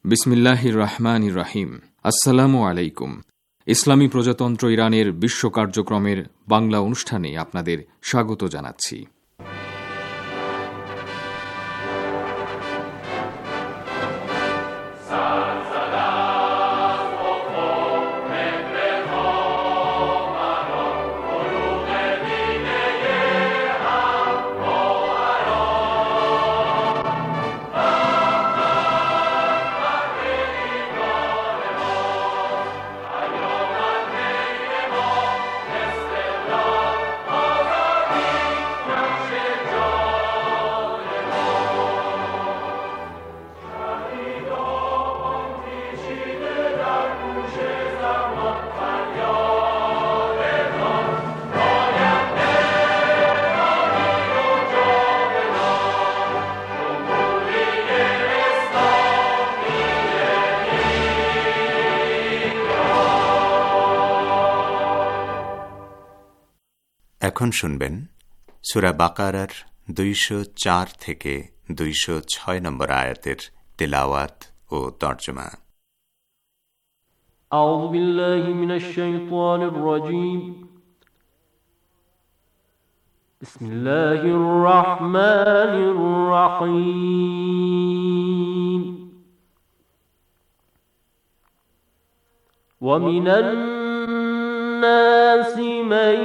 বিসমিল্লাহির রহমানির রহিম। আসসালামু আলাইকুম। ইসলামী প্রজাতন্ত্র ইরানের বিশ্ব কার্যক্রমের বাংলা অনুষ্ঠানে আপনাদের স্বাগত জানাচ্ছি। এখন শুনবেন সূরা বাকারার 204 থেকে 206 নম্বর আয়াতের তিলাওয়াত ও তরজমা। আউযু বিল্লাহি মিনাশ শাইতানির রাজীম। বিসমিল্লাহির রাহমানির রাহিম। ওয়া মিনান নাসি মান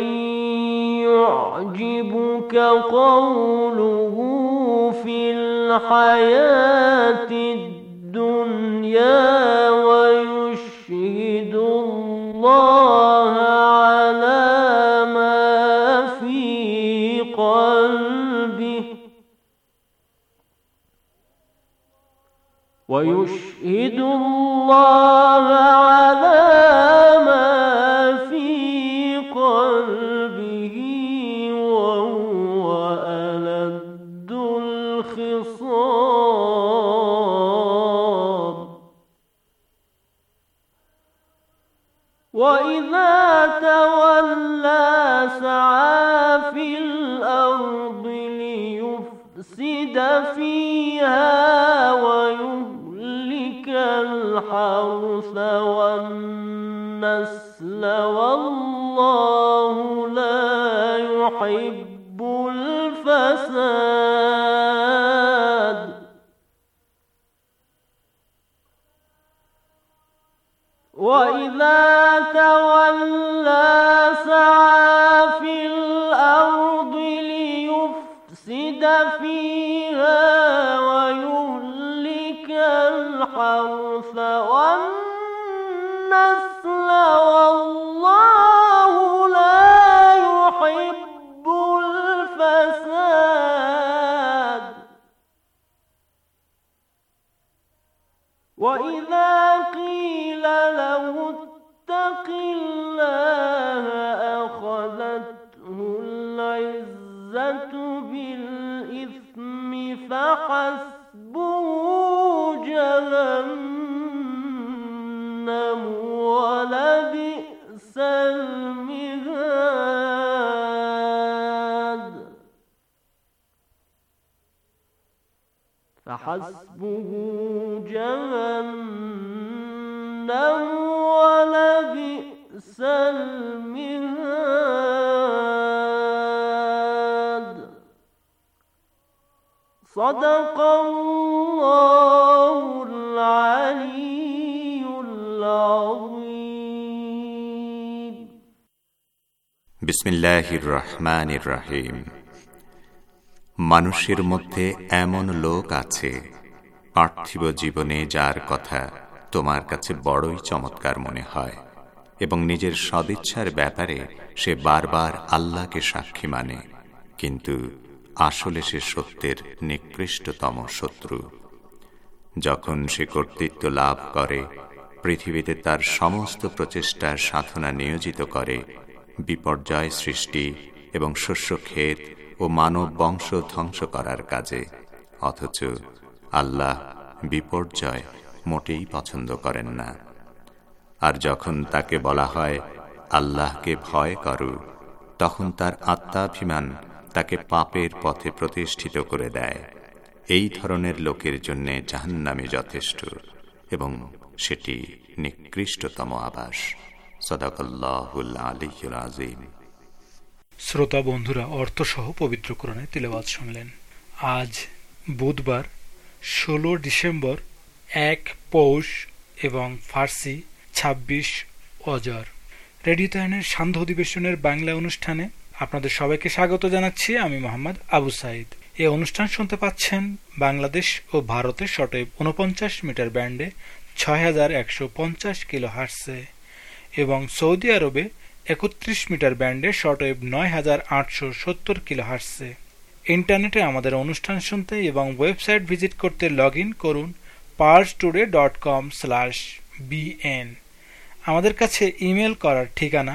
يعجبك قوله في الحياة الدنيا ويشهد الله على ما في قلبه ويشهد الله على ما في قلبه وهو ألد الخصام. وإذا تولى سعى في الأرض ليفسد فيها ويهلك الحرث والنسل والله لا يحب الفساد. وإذا تولى سعى في الأرض ليفسد فيها ويهلك الحرث والنسل والله لا يحب الفساد. وإذا قيل له اتق الله أخذته العزة بالإثم فحسبه جهنم ولبئس المهاد. فحسبه جهنم ولبئس المهاد. صدق الله العلي العظيم. বিসমিল্লাহির রহমানির রহিম। মানুষের মধ্যে এমন লোক আছে পার্থিব জীবনে যার কথা তোমার কাছে বড়ই চমৎকার মনে হয় এবং নিজের সদিচ্ছার ব্যাপারে সে বারবার আল্লাহকে সাক্ষী মানে, কিন্তু আসলে সে সত্যের নিকৃষ্টতম শত্রু। যখন সে কর্তৃত্ব লাভ করে, পৃথিবীতে তার সমস্ত প্রচেষ্টার সাধনা নিয়োজিত করে বিপর্যয় সৃষ্টি এবং শস্যক্ষেত ও মানব বংশ ধ্বংস করার কাজে, অথচ আল্লাহ বিপর্যয় মোটেই পছন্দ করেন না। আর যখন তাকে বলা হয় আল্লাহকে ভয় করো, তখন তার আত্মাভিমান তাকে পাপের পথে প্রতিষ্ঠিত করে দেয়। এই ধরনের লোকের জন্য জাহান্নামে যথেষ্ট, এবং সেটি নিকৃষ্টতম আবাস। সাদাকাল্লাহুল আলিয়্যুল আযীম। শ্রোতা বন্ধুরা, অর্থসহ পবিত্র কোরআনে তিলাওয়াত শুনলেন। আজ বুধবার 16 ডিসেম্বর, 1 পৌষ এবং ফার্সি 26 অজর। রেডিও তেহরানের সান্ধ্য অধিবেশনের বাংলা অনুষ্ঠানে আপনাদের সবাইকে স্বাগত জানাচ্ছি। আমি মোহাম্মদ আবু সাইদ। এই অনুষ্ঠান শুনতে পাচ্ছেন বাংলাদেশ ও ভারতের শর্টওয়েভ 49 মিটার ব্যান্ডে 6150 কিলো হার্টসে এবং সৌদি আরবে 31 মিটার ব্যান্ডে শর্টওয়েভ 9870 কিলো হার্টসে। ইন্টারনেটে আমাদের অনুষ্ঠান শুনতে এবং ওয়েবসাইট ভিজিট করতে লগ ইন করুন parstoday.com/bn। আমাদের কাছে ইমেল করার ঠিকানা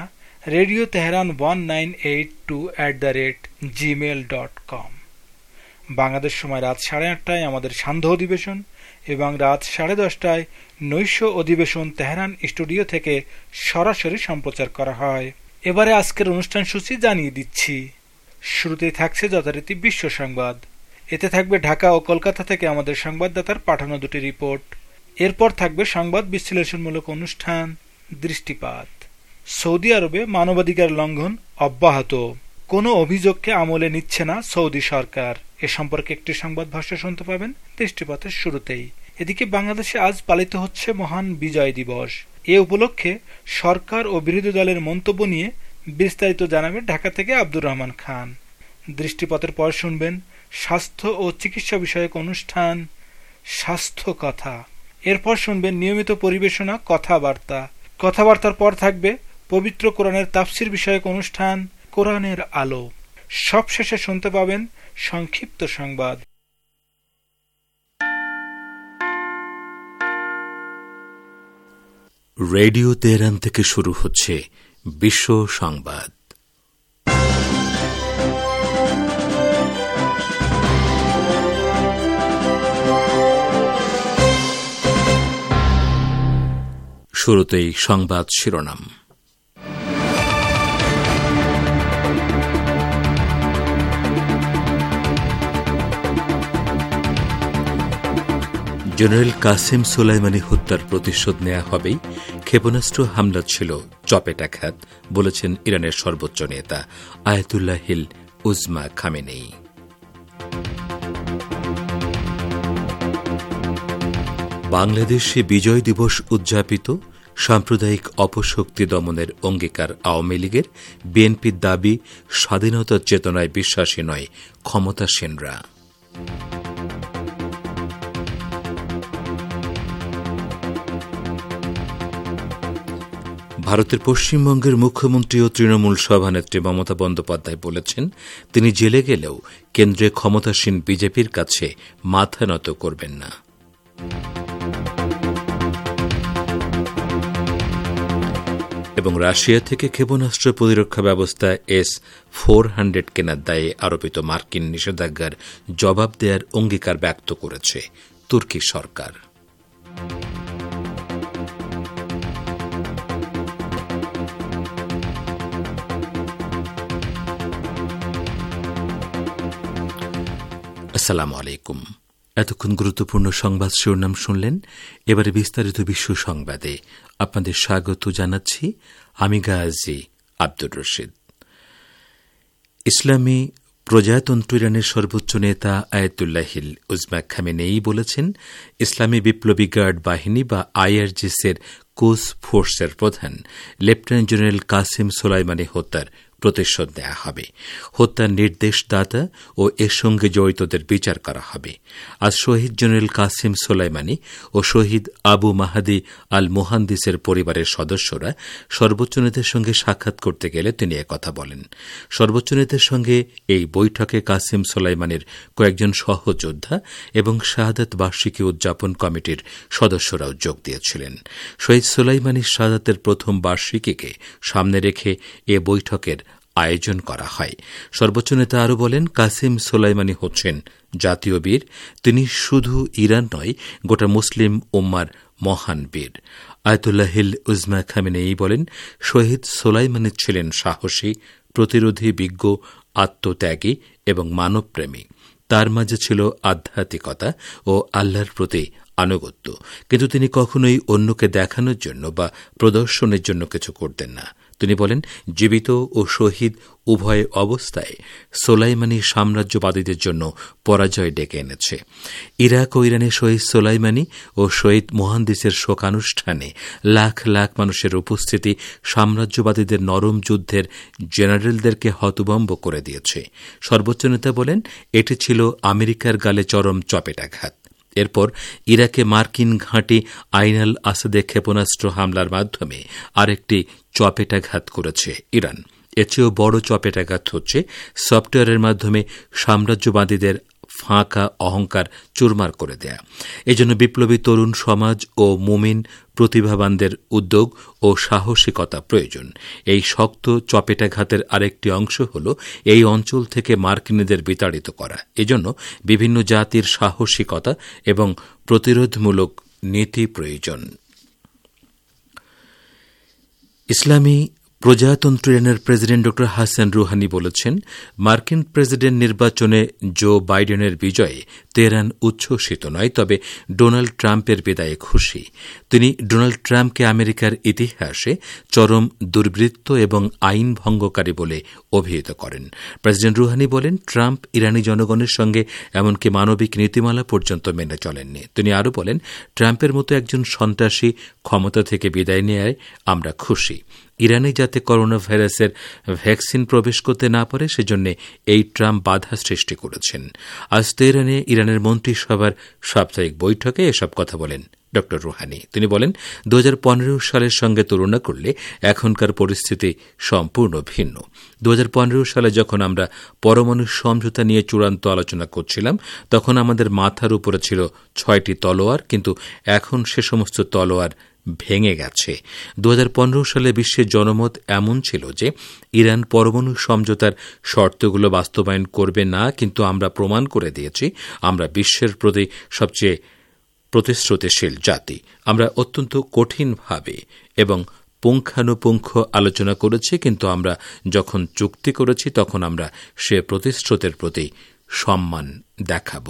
radioteheran1982@gmail.com। বাংলাদেশ সময় রাত 8:30টায় আমাদের সান্ধ্য অধিবেশন এবং রাত 10:30টায় নৈশ অধিবেশন তেহরান স্টুডিও থেকে সরাসরি সম্প্রচার করা হয়। এবারে আজকের অনুষ্ঠান সূচি জানিয়ে দিচ্ছি। শুরুতেই থাকছে যথারীতি বিশ্ব সংবাদ। এতে থাকবে ঢাকা ও কলকাতা থেকে আমাদের সংবাদদাতার পাঠানো দুটি রিপোর্ট। এরপর থাকবে সংবাদ বিশ্লেষণমূলক অনুষ্ঠান দৃষ্টিপাত। সৌদি আরবে মানবাধিকার লঙ্ঘন অব্যাহত, কোনো অভিযোগকে আমলে নিচ্ছে না সৌদি সরকার। এ সম্পর্কে একটি সংবাদ ভাষ্য শুনতে পাবেন দৃষ্টিপাতের শুরুতেই। এদিকে বাংলাদেশে আজ পালিত হচ্ছে মহান বিজয় দিবস। এ উপলক্ষে সরকার ও বিরোধী দলের মন্তব্য নিয়ে বিস্তারিত জানাবেন ঢাকা থেকে আব্দুর রহমান খান। দৃষ্টিপাতের পর শুনবেন স্বাস্থ্য ও চিকিৎসা বিষয়ক অনুষ্ঠান স্বাস্থ্য কথা। এরপর শুনবেন নিয়মিত পরিবেশনা কথাবার্তা। কথাবার্তার পর থাকবে পবিত্র কোরআনের তাফসির বিষয়ক অনুষ্ঠান কোরআনের আলো। সবশেষে শুনতে পাবেন সংক্ষিপ্ত সংবাদ। রেডিও তেহরান থেকে শুরু হচ্ছে বিশ্ব সংবাদ। শুরুতেই সংবাদ শিরোনাম। জেনারেল কাসেম সোলাইমানি হত্যার প্রতিশোধ নেওয়া হবেই, ক্ষেপণাস্ত্র হামলা ছিল চপেটাঘাত, বলেছেন ইরানের সর্বোচ্চ নেতা আয়াতুল্লাহিল উজমা খামেনেই। বাংলাদেশে বিজয় দিবস উদযাপিত, সাম্প্রদায়িক অপশক্তি দমনের অঙ্গীকার আওয়ামী লীগের। বিএনপির দাবি, স্বাধীনতার চেতনায় বিশ্বাসী নয় ক্ষমতাসীনরা। ভারতের পশ্চিমবঙ্গের মুখ্যমন্ত্রী ও তৃণমূল সভানেত্রী মমতা বন্দ্যোপাধ্যায় বলেছেন, তিনি জেলে গেলেও কেন্দ্রে ক্ষমতাসীন বিজেপির কাছে মাথা নত করবেন না। এবং রাশিয়া থেকে ক্ষেপণাস্ত্র প্রতিরক্ষা ব্যবস্থা S-400 কেনার দায়ে আরোপিত মার্কিন নিষেধাজ্ঞার জবাব দেওয়ার অঙ্গীকার ব্যক্ত করেছে তুর্কি সরকার। আসসালামু আলাইকুম। এতক্ষণ গুরুত্বপূর্ণ সংবাদ শিরোনাম শুনলেন। এবারে বিস্তারিত বিশ্ব সংবাদে আপনাদের স্বাগত জানাচ্ছি। আমি গাজী আব্দুর রশিদ। ইসলামী প্রজাতন্ত্র ইরানের সর্বোচ্চ নেতা আয়াতুল্লাহিল উজমা খামেনেই বলেছেন, ইসলামী বিপ্লবী গার্ড বাহিনী বা IRGC-এর কোচ ফোর্সের প্রধান লেফটেন্যান্ট জেনারেল কাসেম সোলাইমানি হত্যার প্রতিশোধ নেওয়া হবে। হত্যার নির্দেশদাতা ও এর সঙ্গে জড়িতদের বিচার করা হবে। আজ শহীদ জেনারেল কাসেম সোলাইমানি ও শহীদ আবু মাহাদি আল মোহান্দিসের পরিবারের সদস্যরা সর্বোচ্চ নেতার সঙ্গে সাক্ষাৎ করতে গেলে তিনি একথা বলেন। সর্বোচ্চ নেতার সঙ্গে এই বৈঠকে কাসেম সোলাইমানির কয়েকজন সহযোদ্ধা এবং শাহাদাত বার্ষিকী উদযাপন কমিটির সদস্যরাও যোগ দিয়েছিলেন। শহীদ সোলাইমানির শাহাদাতের প্রথম বার্ষিকীকে সামনে রেখে এ বৈঠকের আয়োজন করা হয়। সর্বোচ্চ নেতা আরও বলেন, কাসেম সোলাইমানি হচ্ছেন জাতীয় বীর। তিনি শুধু ইরান নয়, গোটা মুসলিম উম্মার মহান বীর। আয়াতুল্লাহিল উজমা খামেনেই বলেন, শহীদ সোলাইমানি ছিলেন সাহসী, প্রতিরোধী, বিজ্ঞ, আত্মত্যাগী এবং মানবপ্রেমী। তার মাঝে ছিল আধ্যাত্মিকতা ও আল্লাহর প্রতি আনুগত্য, কিন্তু তিনি কখনোই অন্যকে দেখানোর জন্য বা প্রদর্শনের জন্য কিছু করতেন না। তিনি বলেন, জীবিত ও শহীদ উভয় অবস্থায় সোলাইমানি সাম্রাজ্যবাদীদের জন্য পরাজয় ডেকে এনেছে। ইরাক ও ইরানের শহীদ সোলাইমানি ও শহীদ মোহান্দিসের শোকানুষ্ঠানে লাখ লাখ মানুষের উপস্থিতি সাম্রাজ্যবাদীদের নরম যুদ্ধের জেনারেলদেরকে হতভম্ব করে দিয়েছে। সর্বোচ্চ নেতা বলেন, এটি ছিল আমেরিকার গালে চরম চপেটাঘাত। এরপর ইরাকে মার্কিন ঘাঁটি আইন আল আসাদে ক্ষেপণাস্ত্র হামলার মাধ্যমে আরেকটি চপেটাঘাত করেছে ইরান। এর চেয়েও বড় চপেটাঘাত হচ্ছে সফটওয়্যারের মাধ্যমে সাম্রাজ্যবাদীদের ফাঁকা অহংকার চুরমার করে দেয়া। এজন্য বিপ্লবী তরুণ সমাজ ও মুমিন প্রতিভাবানদের উদ্যোগ ও সাহসিকতা প্রয়োজন। এই শক্ত চপেটাঘাতের আরেকটি অংশ হল এই অঞ্চল থেকে মার্কিনীদের বিতাড়িত করা। এজন্য বিভিন্ন জাতির সাহসিকতা এবং প্রতিরোধমূলক নীতি প্রয়োজন। ইসলামী প্রজাতন্ত্র ইরানের প্রেসিডেন্ট ড হাসান রুহানি বলেছেন, মার্কিন প্রেসিডেন্ট নির্বাচনে জো বাইডেনের বিজয়ে তেহরান উচ্ছ্বসিত নয়, তবে ডোনাল্ড ট্রাম্পের বিদায়ে খুশি। তিনি ডোনাল্ড ট্রাম্পকে আমেরিকার ইতিহাসে চরম দুর্বৃত্ত এবং আইন ভঙ্গকারী বলে অভিহিত করেন। প্রেসিডেন্ট রুহানি বলেন, ট্রাম্প ইরানি জনগণের সঙ্গে এমনকি মানবিক নীতিমালা পর্যন্ত মেনে চলেননি। তিনি আরও বলেন, ট্রাম্পের মতো একজন সন্ত্রাসী ক্ষমতা থেকে বিদায় নেয়ায় আমরা খুশি। ইরানে যাতে করোনা ভাইরাসের ভ্যাকসিন প্রবেশ করতে না পারে সেজন্য এই ট্রাম্প বাধা সৃষ্টি করেছেন। আজ তেহরানে ইরানের মন্ত্রিসভার সাপ্তাহিক বৈঠকে এসব কথা বলেন ড রুহানি। তিনি বলেন, 2015 সালের সঙ্গে তুলনা করলে এখনকার পরিস্থিতি সম্পূর্ণ ভিন্ন। 2015 সালে যখন আমরা পরমাণু সমঝোতা নিয়ে চূড়ান্ত আলোচনা করছিলাম, তখন আমাদের মাথার উপরে ছিল 6টি তলোয়ার, কিন্তু এখন সে সমস্ত তলোয়ার ভেঙে গেছে। 2015 সালে বিশ্বের জনমত এমন ছিল যে ইরান পরমাণু সমঝোতার শর্তগুলো বাস্তবায়ন করবে না, কিন্তু আমরা প্রমাণ করে দিয়েছি আমরা বিশ্বের প্রতি সবচেয়ে প্রতিশ্রুতিশীল জাতি। আমরা অত্যন্ত কঠিনভাবে এবং পুঙ্খানুপুঙ্খ আলোচনা করেছি, কিন্তু আমরা যখন চুক্তি করেছি তখন আমরা সে প্রতিশ্রুতির প্রতি সম্মান দেখাব।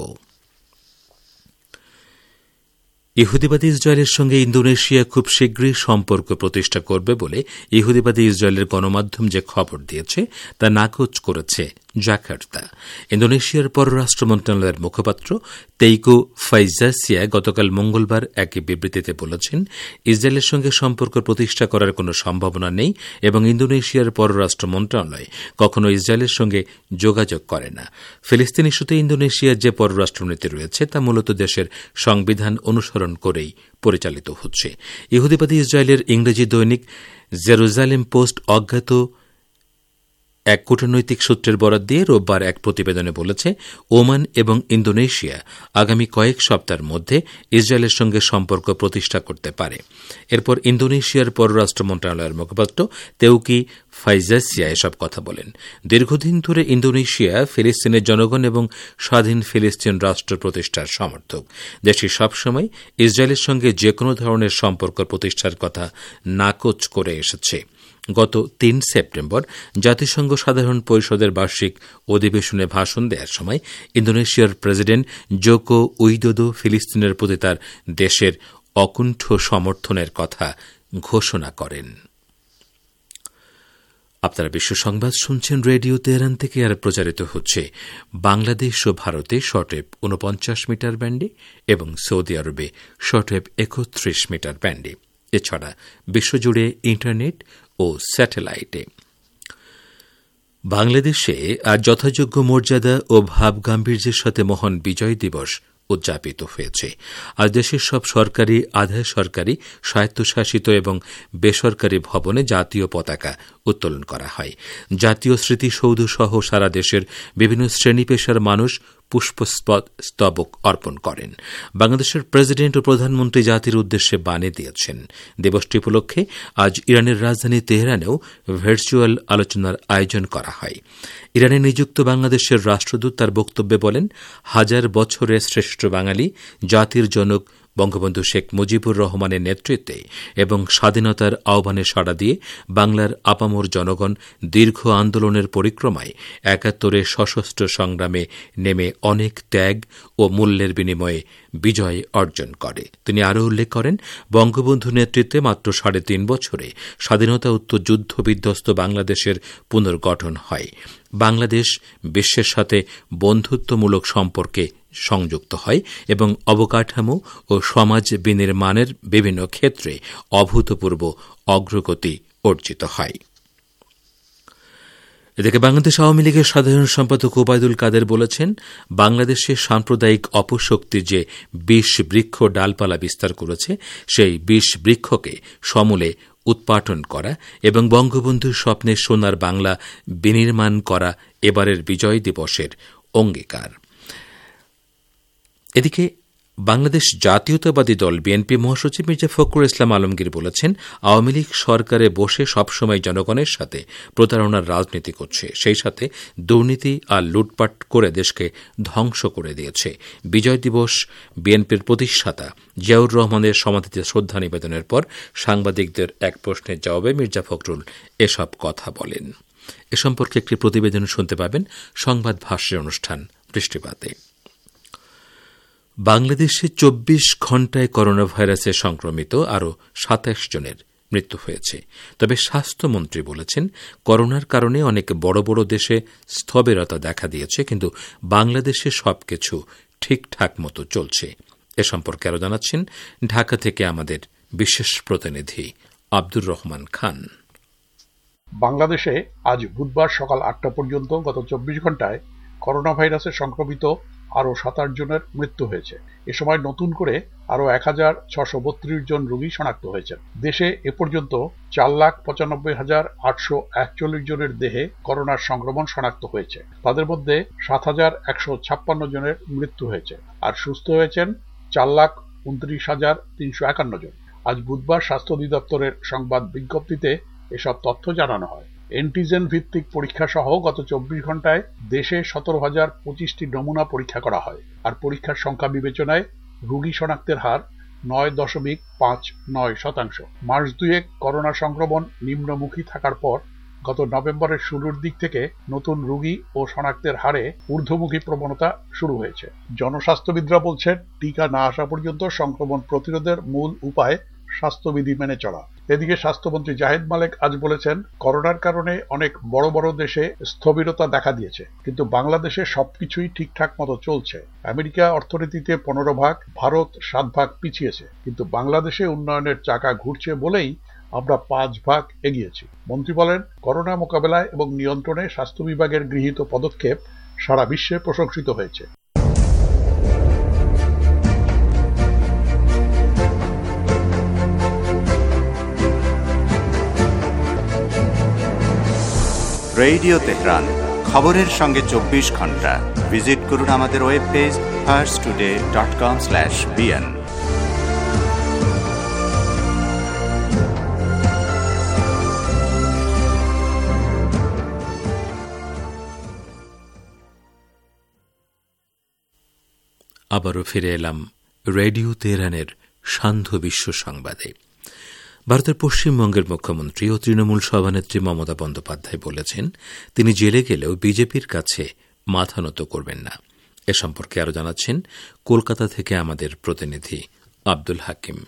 ইহুদিবাদী ইসরায়েলের সঙ্গে ইন্দোনেশিয়া খুব শীঘ্রই সম্পর্ক প্রতিষ্ঠা করবে বলে ইহুদিবাদী ইসরায়েলের গণমাধ্যম যে খবর দিয়েছে তা নাকচ করেছে জাকার্তা। ইন্দোনেশিয়ার পররাষ্ট্র মন্ত্রণালয়ের মুখপাত্র তেইকো ফাইজাসিয়া গতকাল মঙ্গলবার এক বিবৃতিতে বলেছেন, ইসরায়েলের সঙ্গে সম্পর্ক প্রতিষ্ঠা করার কোনো সম্ভাবনা নেই এবং ইন্দোনেশিয়ার পররাষ্ট্র মন্ত্রণালয় কখনো ইসরায়েলের সঙ্গে যোগাযোগ করে না। ফিলিস্তিন ইস্যুতে ইন্দোনেশিয়ার যে পররাষ্ট্রনীতি রয়েছে তা মূলত দেশের সংবিধান অনুসরণ করেই পরিচালিত হচ্ছে। ইহুদিবাদী ইসরায়েলের ইংরেজি দৈনিক জেরুজালেম পোস্ট অজ্ঞাত এক কূটনৈতিক সূত্রের বরাত দিয়ে রোববার এক প্রতিবেদনে বলেছে, ওমান এবং ইন্দোনেশিয়া আগামী কয়েক সপ্তাহের মধ্যে ইসরায়েলের সঙ্গে সম্পর্ক প্রতিষ্ঠা করতে পারে। এরপর ইন্দোনেশিয়ার পররাষ্ট্র মন্ত্রণালয়ের মুখপাত্র তেউকি ফাইজাসিয়া এসব কথা বলেন। দীর্ঘদিন ধরে ইন্দোনেশিয়া ফিলিস্তিনের জনগণ এবং স্বাধীন ফিলিস্তিন রাষ্ট্র প্রতিষ্ঠার সমর্থক। দেশটি সবসময় ইসরায়েলের সঙ্গে যে কোনো ধরনের সম্পর্ক প্রতিষ্ঠার কথা নাকচ করে এসেছে। গত 3 সেপ্টেম্বর জাতিসংঘ সাধারণ পরিষদের বার্ষিক অধিবেশনে ভাষণ দেওয়ার সময় ইন্দোনেশিয়ার প্রেসিডেন্ট জোকো উইদোদো ফিলিস্তিনের প্রতি তার দেশের অকুণ্ঠ সমর্থনের কথা ঘোষণা করেন। আপনারা বিশ্ব সংবাদ শুনছেন রেডিও তেহরান থেকে, আর প্রচারিত হচ্ছে বাংলাদেশ ও ভারতে শর্টওয়েভ 49 মিটার ব্যান্ডে এবং সৌদি আরবে শর্টওয়েভ 31 মিটার ব্যান্ডে, এছাড়া বিশ্বজুড়ে ইন্টারনেট ও স্যাটেলাইটে। বাংলাদেশে আজ যথাযোগ্য মর্যাদা ও ভাবগাম্ভীর্যের সাথে মহান বিজয় দিবস উদযাপিত হয়েছে। আজ দেশের সব সরকারি, আধা সরকারি, স্বায়ত্তশাসিত এবং বেসরকারি ভবনে জাতীয় পতাকা উত্তোলন করা হয়। জাতীয় স্মৃতিসৌধ সহ সারা দেশের বিভিন্ন শ্রেণী পেশার মানুষ পুষ্পস্তবক অর্পণ করেন। বাংলাদেশের প্রেসিডেন্ট ও প্রধানমন্ত্রী জাতির উদ্দেশ্যে বাণী দিয়েছেন। দিবসটি উপলক্ষে আজ ইরানের রাজধানী তেহরানেও ভার্চুয়াল আলোচনার আয়োজন করা হয়। ইরানে নিযুক্ত বাংলাদেশের রাষ্ট্রদূত তার বক্তব্যে বলেন, 1000 বছরের শ্রেষ্ঠ বাঙালি, জাতির জনক বঙ্গবন্ধু শেখ মুজিবুর রহমানের নেতৃত্বে এবং স্বাধীনতার আহ্বানে সাড়া দিয়ে বাংলার আপামর জনগণ দীর্ঘ আন্দোলনের পরিক্রমায় ৭১ সশস্ত্র সংগ্রামে নেমে অনেক ত্যাগ ও মূল্যের বিনিময়ে বিজয় অর্জন করে। তিনি আরও উল্লেখ করেন, বঙ্গবন্ধু নেতৃত্বে মাত্র ৩.৫ বছরে স্বাধীনতা উত্তর যুদ্ধ বিধ্বস্ত বাংলাদেশের পুনর্গঠন হয়। বাংলাদেশ বিশ্বের সাথে বন্ধুত্বমূলক সম্পর্কে সংযুক্ত হয় এবং অবকাঠামো ও সমাজ বিনির্মাণের বিভিন্ন ক্ষেত্রে অভূতপূর্ব অগ্রগতি অর্জিত হয়। এদিকে বাংলাদেশ আওয়ামী লীগের সাধারণ সম্পাদক ওবায়দুল কাদের বলেছেন, বাংলাদেশে সাম্প্রদায়িক অপশক্তি যে ২০ বৃক্ষ ডালপালা বিস্তার করেছে, সেই ২০ বৃক্ষকে সমূলে উৎপাটন করা এবং বঙ্গবন্ধুর স্বপ্নে সোনার বাংলা বিনির্মাণ করা এবারের বিজয় দিবসের অঙ্গীকার। এদিকে বাংলাদেশ জাতীয়তাবাদী দল বিএনপি মহাসচিব মির্জা ফখরুল ইসলাম আলমগীর বলেছেন, আওয়ামী লীগ সরকারে বসে সবসময় জনগণের সাথে প্রতারণার রাজনীতি করছে, সেই সাথে দুর্নীতি আর লুটপাট করে দেশকে ধ্বংস করে দিয়েছে। বিজয় দিবস বিএনপির প্রতিষ্ঠাতা জিয়াউর রহমানের সমাধিতে শ্রদ্ধা নিবেদনের পর সাংবাদিকদের এক প্রশ্নের জবাবে মির্জা ফখরুল এসব কথা বলেন। এ সম্পর্কে একটি প্রতিবেদন শুনতে পাবেন সংবাদ ভাষ্যের অনুষ্ঠান বৃষ্টিপাতে। বাংলাদেশে ২৪ ঘণ্টায় করোনা ভাইরাসে সংক্রমিত আরও ২৭ জনের মৃত্যু হয়েছে। তবে স্বাস্থ্যমন্ত্রী বলেছেন, করোনার কারণে অনেক বড় বড় দেশে স্থবিরতা দেখা দিয়েছে, কিন্তু বাংলাদেশে সবকিছু ঠিকঠাক মতো চলছে। এ সম্পর্কে আরও জানাচ্ছেন ঢাকা থেকে আমাদের বিশেষ প্রতিনিধি আব্দুর রহমান খান। বাংলাদেশে আজ বুধবার সকাল ৮টা পর্যন্ত গত ২৪ ঘণ্টায় করোনা ভাইরাসে সংক্রমিত আরও ২৭ জনের মৃত্যু হয়েছে। এ সময় নতুন করে আরও ১,৬৩২ জন রোগী শনাক্ত হয়েছেন। দেশে এ পর্যন্ত ৪,৯৫,৮৪১ জনের দেহে করোনার সংক্রমণ শনাক্ত হয়েছে। তাদের মধ্যে ৭,১৫৬ জনের মৃত্যু হয়েছে আর সুস্থ হয়েছেন ৪,২৯,৩৫১ জন। আজ বুধবার স্বাস্থ্য অধিদপ্তরের সংবাদ বিজ্ঞপ্তিতে এসব তথ্য জানানো হয়। অ্যান্টিজেন ভিত্তিক পরীক্ষা সহ গত ২৪ ঘণ্টায় দেশে ১৭,০২৫টি নমুনা পরীক্ষা করা হয় আর পরীক্ষার সংখ্যা বিবেচনায় রোগী শনাক্তের হার ৯.৫৯%। মাস দুয়েক করোনা সংক্রমণ নিম্নমুখী থাকার পর গত নভেম্বরের শুরুর দিক থেকে নতুন রোগী ও শনাক্তের হারে ঊর্ধ্বমুখী প্রবণতা শুরু হয়েছে। জনস্বাস্থ্যবিদরা বলছেন, টিকা না আসা পর্যন্ত সংক্রমণ প্রতিরোধের মূল উপায় স্বাস্থ্যবিধি মেনে চলা। এদিকে স্বাস্থ্যমন্ত্রী জাহিদ মালেক আজ বলেছেন, করোনার কারণে অনেক বড় বড় দেশে স্থবিরতা দেখা দিয়েছে, কিন্তু বাংলাদেশে সবকিছুই ঠিকঠাক মতো চলছে। আমেরিকা অর্থনীতিতে ১৫ ভাগ, ভারত ৭ ভাগ পিছিয়েছে, কিন্তু বাংলাদেশে উন্নয়নের চাকা ঘুরছে বলেই আমরা ৫ ভাগ এগিয়েছি। মন্ত্রী বলেন, করোনা মোকাবেলায় এবং নিয়ন্ত্রণে স্বাস্থ্য বিভাগের গৃহীত পদক্ষেপ সারা বিশ্বে প্রশংসিত হয়েছে। রেডিও তেহরান, খবরের সঙ্গে ২৪ ঘণ্টা। ভিজিট করুন আমাদের ওয়েব পেজ farstoday.com/bn। আবারও ফিরে এলাম রেডিও তেহরানের সান্ধ্য বিশ্ব সংবাদে। ভারতের পশ্চিমবঙ্গের মুখ্যমন্ত্রী ও তৃণমূল সভানেত্রী মমতা বন্দ্যোপাধ্যায় বলেছেন, তিনি জেলে গেলেও বিজেপির কাছে মাথা নত করবেন না। এ সম্পর্কে আরও জানাচ্ছেন কলকাতা থেকে আমাদের প্রতিনিধি আব্দুল হাকিম।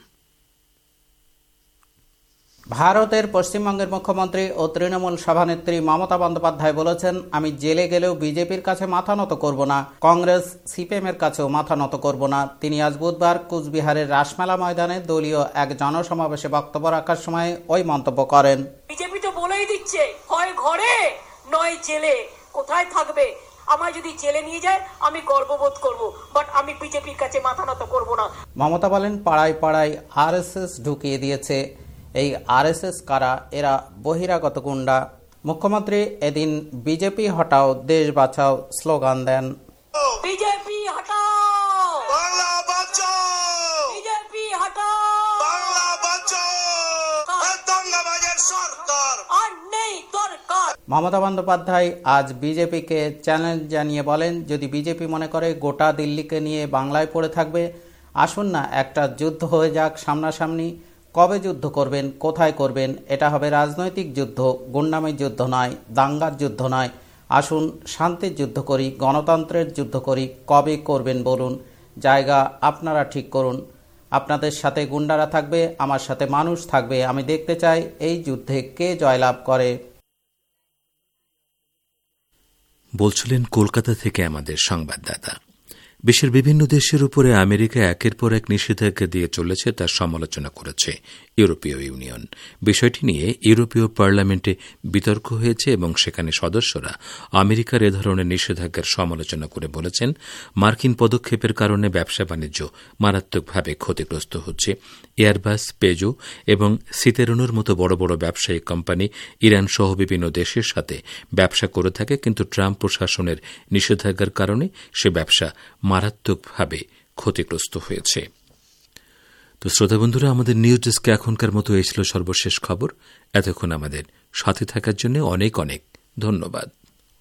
ভারতের পশ্চিমবঙ্গের মুখ্যমন্ত্রী ও তৃণমূল সভানেত্রী মমতা বন্দ্যোপাধ্যায় বলেছেন, আমি জেলে গেলেও বিজেপির কাছে মাথা নত করব না, কংগ্রেস সিপিএমের কাছেও মাথা নত করব না। তিনি আজ বুধবার কুচবিহারের রাসমেলা ময়দানে দলীয় এক জনসমাবেশে বক্তব্য রাখার সময় ওই মন্তব্য করেন। বিজেপি তো বলেই দিচ্ছে, হয় ঘরে নয় জেলে, কোথায় থাকবে? আমায় যদি জেলে নিয়ে যায় আমি গর্ববোধ করব, বাট আমি বিজেপির কাছে মাথা নত করব না। মমতা বলেন, পাড়ায় পাড়ায় আরএসএস ঢুকিয়ে দিয়েছে। এই আরএসএস কারা? এরা বহিরাগত গুন্ডা। মুখ্যমন্ত্রী এদিন বিজেপি হটাও দেশ বাঁচাও স্লোগান দেন। বিজেপি হটাও, বাংলা বাঁচাও, বিজেপি হটাও, বাংলা বাঁচাও, দঙ্গাবাজের সরকার আর নেই দরকার। মমতা বন্দ্যোপাধ্যায় আজ বিজেপিকে চ্যালেঞ্জ জানিয়ে বলেন, যদি বিজেপি মনে করে গোটা দিল্লিকে নিয়ে বাংলায় পড়ে থাকবে, আসুন না একটা যুদ্ধ হয়ে যাক সামনাসামনি। কবে যুদ্ধ করবেন, কোথায় করবেন, এটা হবে রাজনৈতিক যুদ্ধ, গুন্ডামির যুদ্ধ নয়, দাঙ্গার যুদ্ধ নয়। আসুন শান্তির যুদ্ধ করি, গণতন্ত্রের যুদ্ধ করি। কবে করবেন বলুন, জায়গা আপনারা ঠিক করুন। আপনাদের সাথে গুন্ডারা থাকবে, আমার সাথে মানুষ থাকবে। আমি দেখতে চাই এই যুদ্ধে কে জয়লাভ করে। বলছিলেন কলকাতা থেকে আমাদের সংবাদদাতা। বিশ্বের বিভিন্ন দেশের উপরে আমেরিকা একের পর এক নিষেধাজ্ঞা দিয়ে চলেছে, তার সমালোচনা করেছে ইউরোপীয় ইউনিয়ন। বিষয়টি নিয়ে ইউরোপীয় পার্লামেন্টে বিতর্ক হয়েছে এবং সেখানে সদস্যরা আমেরিকার এ ধরনের নিষেধাজ্ঞার সমালোচনা করে বলেছেন, মার্কিন পদক্ষেপের কারণে ব্যবসা বাণিজ্য মারাত্মকভাবে ক্ষতিগ্রস্ত হচ্ছে। এয়ারবাস, পেজো এবং সিতেরনের মতো বড় বড় ব্যবসায়িক কোম্পানি ইরান সহ বিভিন্ন দেশের সাথে ব্যবসা করে থাকে, কিন্তু ট্রাম্প প্রশাসনের নিষেধাজ্ঞার কারণে সে ব্যবসা মারাত্মকভাবে ক্ষতিগ্রস্ত হয়েছে। তো শ্রোতা বন্ধুরা, আমাদের নিউজ ডেস্কে এখনকার মতো এই ছিল সর্বশেষ খবর। এতক্ষণ আমাদের সাথে থাকার জন্য অনেক অনেক ধন্যবাদ।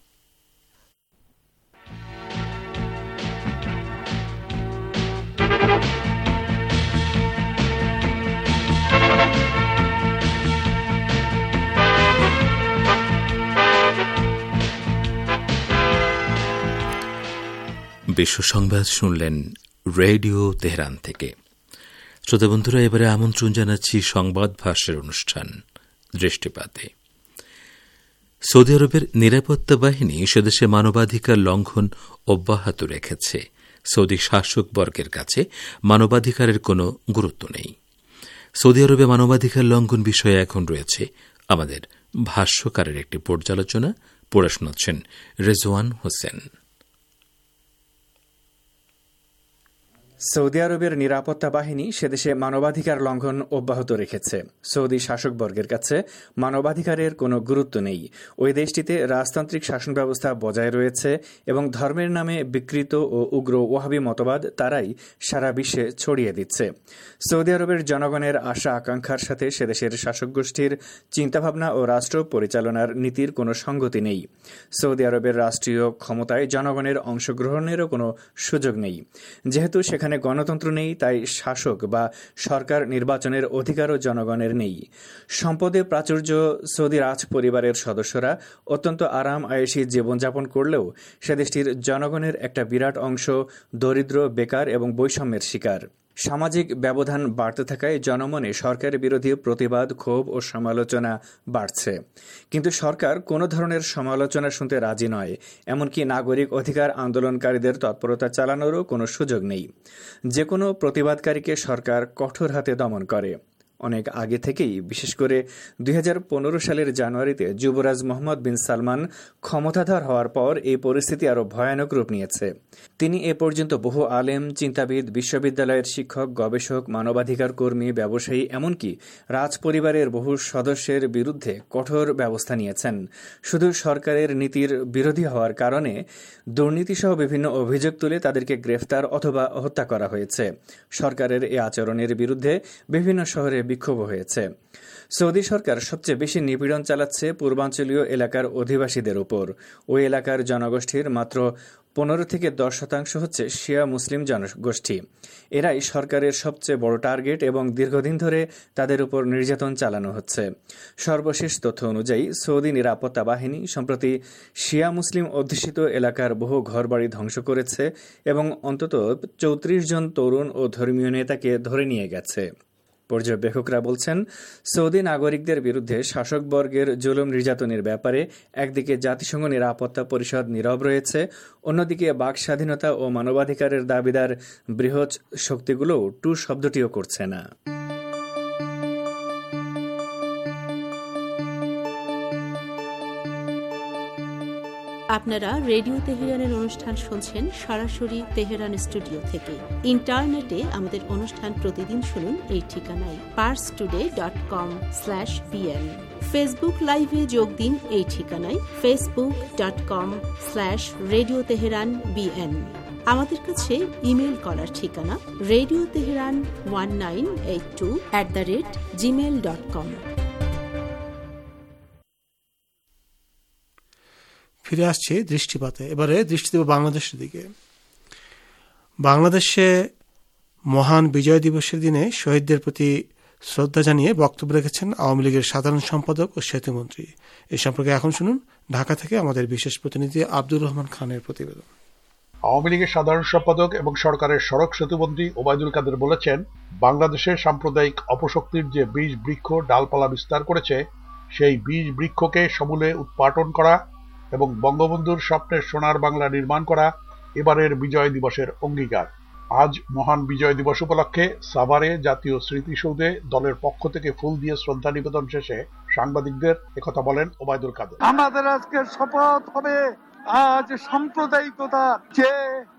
বিশ্ব সংবাদ শুনলেন রেডিও তেহরান থেকে। শ্রোতা বন্ধুরা, এবারে আমন্ত্রণ জানাচ্ছি সংবাদ ভাষ্যের অনুষ্ঠান দৃষ্টিপাতে। সৌদি আরবের নিরাপত্তা বাহিনী সেদেশে মানবাধিকার লঙ্ঘন অব্যাহত রেখেছে। সৌদি শাসক বর্গের কাছে মানবাধিকারের কোনো গুরুত্ব নেই। সৌদি আরবে মানবাধিকার লঙ্ঘন বিষয়ে এখন রয়েছে আমাদের ভাষ্যকারের একটি পর্যালোচনা। পড়ে শোনাচ্ছেন রেজওয়ান হোসেন। সৌদি আরবের নিরাপত্তা বাহিনী সেদেশে মানবাধিকার লঙ্ঘন অব্যাহত রেখেছে। সৌদি শাসকবর্গের কাছে মানবাধিকারের কোনো গুরুত্ব নেই। ওই দেশটিতে রাজতান্ত্রিক শাসন ব্যবস্থা বজায় রয়েছে এবং ধর্মের নামে বিকৃত ও উগ্র ওয়াহাবি মতবাদ তারাই সারা বিশ্বে ছড়িয়ে দিচ্ছে। সৌদি আরবের জনগণের আশা আকাঙ্ক্ষার সাথে সেদেশের শাসক গোষ্ঠীর চিন্তাভাবনা ও রাষ্ট্র পরিচালনার নীতির কোনো সঙ্গতি নেই। সৌদি আরবের রাষ্ট্রীয় ক্ষমতায় জনগণের অংশগ্রহণেরও কোনো সুযোগ নেই। যেহেতু সেখানে গণতন্ত্র নেই, তাই শাসক বা সরকার নির্বাচনের অধিকারও জনগণের নেই। সম্পদে প্রাচুর্য সৌদি রাজ পরিবারের সদস্যরা অত্যন্ত আরাম আয়েশী জীবনযাপন করলেও সে দেশটির জনগণের একটা বিরাট অংশ দরিদ্র, বেকার এবং বৈষম্যের শিকার। সামাজিক ব্যবধান বাড়তে থাকায় জনমনে সরকার বিরোধী প্রতিবাদ, ক্ষোভ ও সমালোচনা বাড়ছে। কিন্তু সরকার কোনো ধরনের সমালোচনা শুনতে রাজি নয়। এমনকি নাগরিক অধিকার আন্দোলনকারীদের তৎপরতা চালানোরও কোনো সুযোগ নেই। যে কোনো প্রতিবাদকারীকে সরকার কঠোর হাতে দমন করে। অনেক আগে থেকেই, বিশেষ করে 2015 সালের জানুয়ারিতে যুবরাজ মোহাম্মদ বিন সালমান ক্ষমতাধর হওয়ার পর এই পরিস্থিতি আরও ভয়ানক রূপ নিয়েছে। তিনি এ পর্যন্ত বহু আলেম, চিন্তাবিদ, বিশ্ববিদ্যালয়ের শিক্ষক, গবেষক, মানবাধিকার কর্মী, ব্যবসায়ী, এমনকি রাজ পরিবারের বহু সদস্যের বিরুদ্ধে কঠোর ব্যবস্থা নিয়েছেন। শুধু সরকারের নীতির বিরোধী হওয়ার কারণে দুর্নীতিসহ বিভিন্ন অভিযোগ তুলে তাদেরকে গ্রেফতার অথবা হত্যা করা হয়েছে। সরকারের এই আচরণের বিরুদ্ধে বিভিন্ন শহরে বিক্ষোভ হয়েছে। সৌদি সরকার সবচেয়ে বেশি নিপীড়ন চালাচ্ছে পূর্বাঞ্চলীয় এলাকার অধিবাসীদের উপর। ওই এলাকার জনগোষ্ঠীর মাত্র 15 থেকে 10% হচ্ছে শিয়া মুসলিম জনগোষ্ঠী। এরাই সরকারের সবচেয়ে বড় টার্গেট এবং দীর্ঘদিন ধরে তাদের উপর নির্যাতন চালানো হচ্ছে। সর্বশেষ তথ্য অনুযায়ী সৌদি নিরাপত্তা বাহিনী সম্প্রতি শিয়া মুসলিম অধ্যুষিত এলাকার বহু ঘরবাড়ি ধ্বংস করেছে এবং অন্তত 34 জন তরুণ ও ধর্মীয় নেতাকে ধরে নিয়ে গেছে। পর্যবেক্ষকরা বলছেন, সৌদি নাগরিকদের বিরুদ্ধে শাসকবর্গের জুলুম নির্যাতনের ব্যাপারে একদিকে জাতিসংঘ নিরাপত্তা পরিষদ নীরব রয়েছে, অন্যদিকে বাক স্বাধীনতা ও মানবাধিকারের দাবিদার বৃহৎ শক্তিগুলোও টু শব্দটিও করছে না। আপনারা রেডিও তেহরানের অনুষ্ঠান শুনছেন সরাসরি তেহরান স্টুডিও থেকে। ইন্টারনেটে আমাদের অনুষ্ঠান প্রতিদিন শুনুন এই ঠিকানায় parstoday.com/pl। ফেসবুক লাইভে যোগ দিন এই ঠিকানায় facebook.com/radio tehran bn। আমাদের কাছে ইমেল করার ঠিকানা radioteheran1982@gmail.com। ফিরে আসছে দৃষ্টিপাতে। এবারে দৃষ্টি দেব বাংলাদেশের দিকে। বাংলাদেশে মহান বিজয় দিবসের দিনে শহীদদের প্রতি শ্রদ্ধা জানিয়ে বক্তব্য রেখেছেন আওয়ামী লীগের সাধারণ সম্পাদক ও সেতুমন্ত্রী। এ সম্পর্কে এখন শুনুন ঢাকা থেকে আমাদের বিশেষ প্রতিনিধি আব্দুর রহমান খানের প্রতিবেদন। আওয়ামী লীগের সাধারণ সম্পাদক এবং সরকারের সড়ক সেতুমন্ত্রী ওবায়দুল কাদের বলেছেন, বাংলাদেশের সাম্প্রদায়িক অপশক্তির যে বীজ বৃক্ষ ডালপালা বিস্তার করেছে, সেই বীজ বৃক্ষকে সমূলে উৎপাটন করা এবং বঙ্গবন্ধুর স্বপ্নের সোনার বাংলা নির্মাণ করা এবারের বিজয় দিবসের অঙ্গীকার। আজ মহান বিজয় দিবস উপলক্ষে সাভারে জাতীয় স্মৃতিসৌধে দলের পক্ষ থেকে ফুল দিয়ে শ্রদ্ধা নিবেদন শেষে সাংবাদিকদের একথা বলেন ওবায়দুল কাদের। আমাদের আজকের শপথ হবে আজ সাম্প্রদায়িকতার যে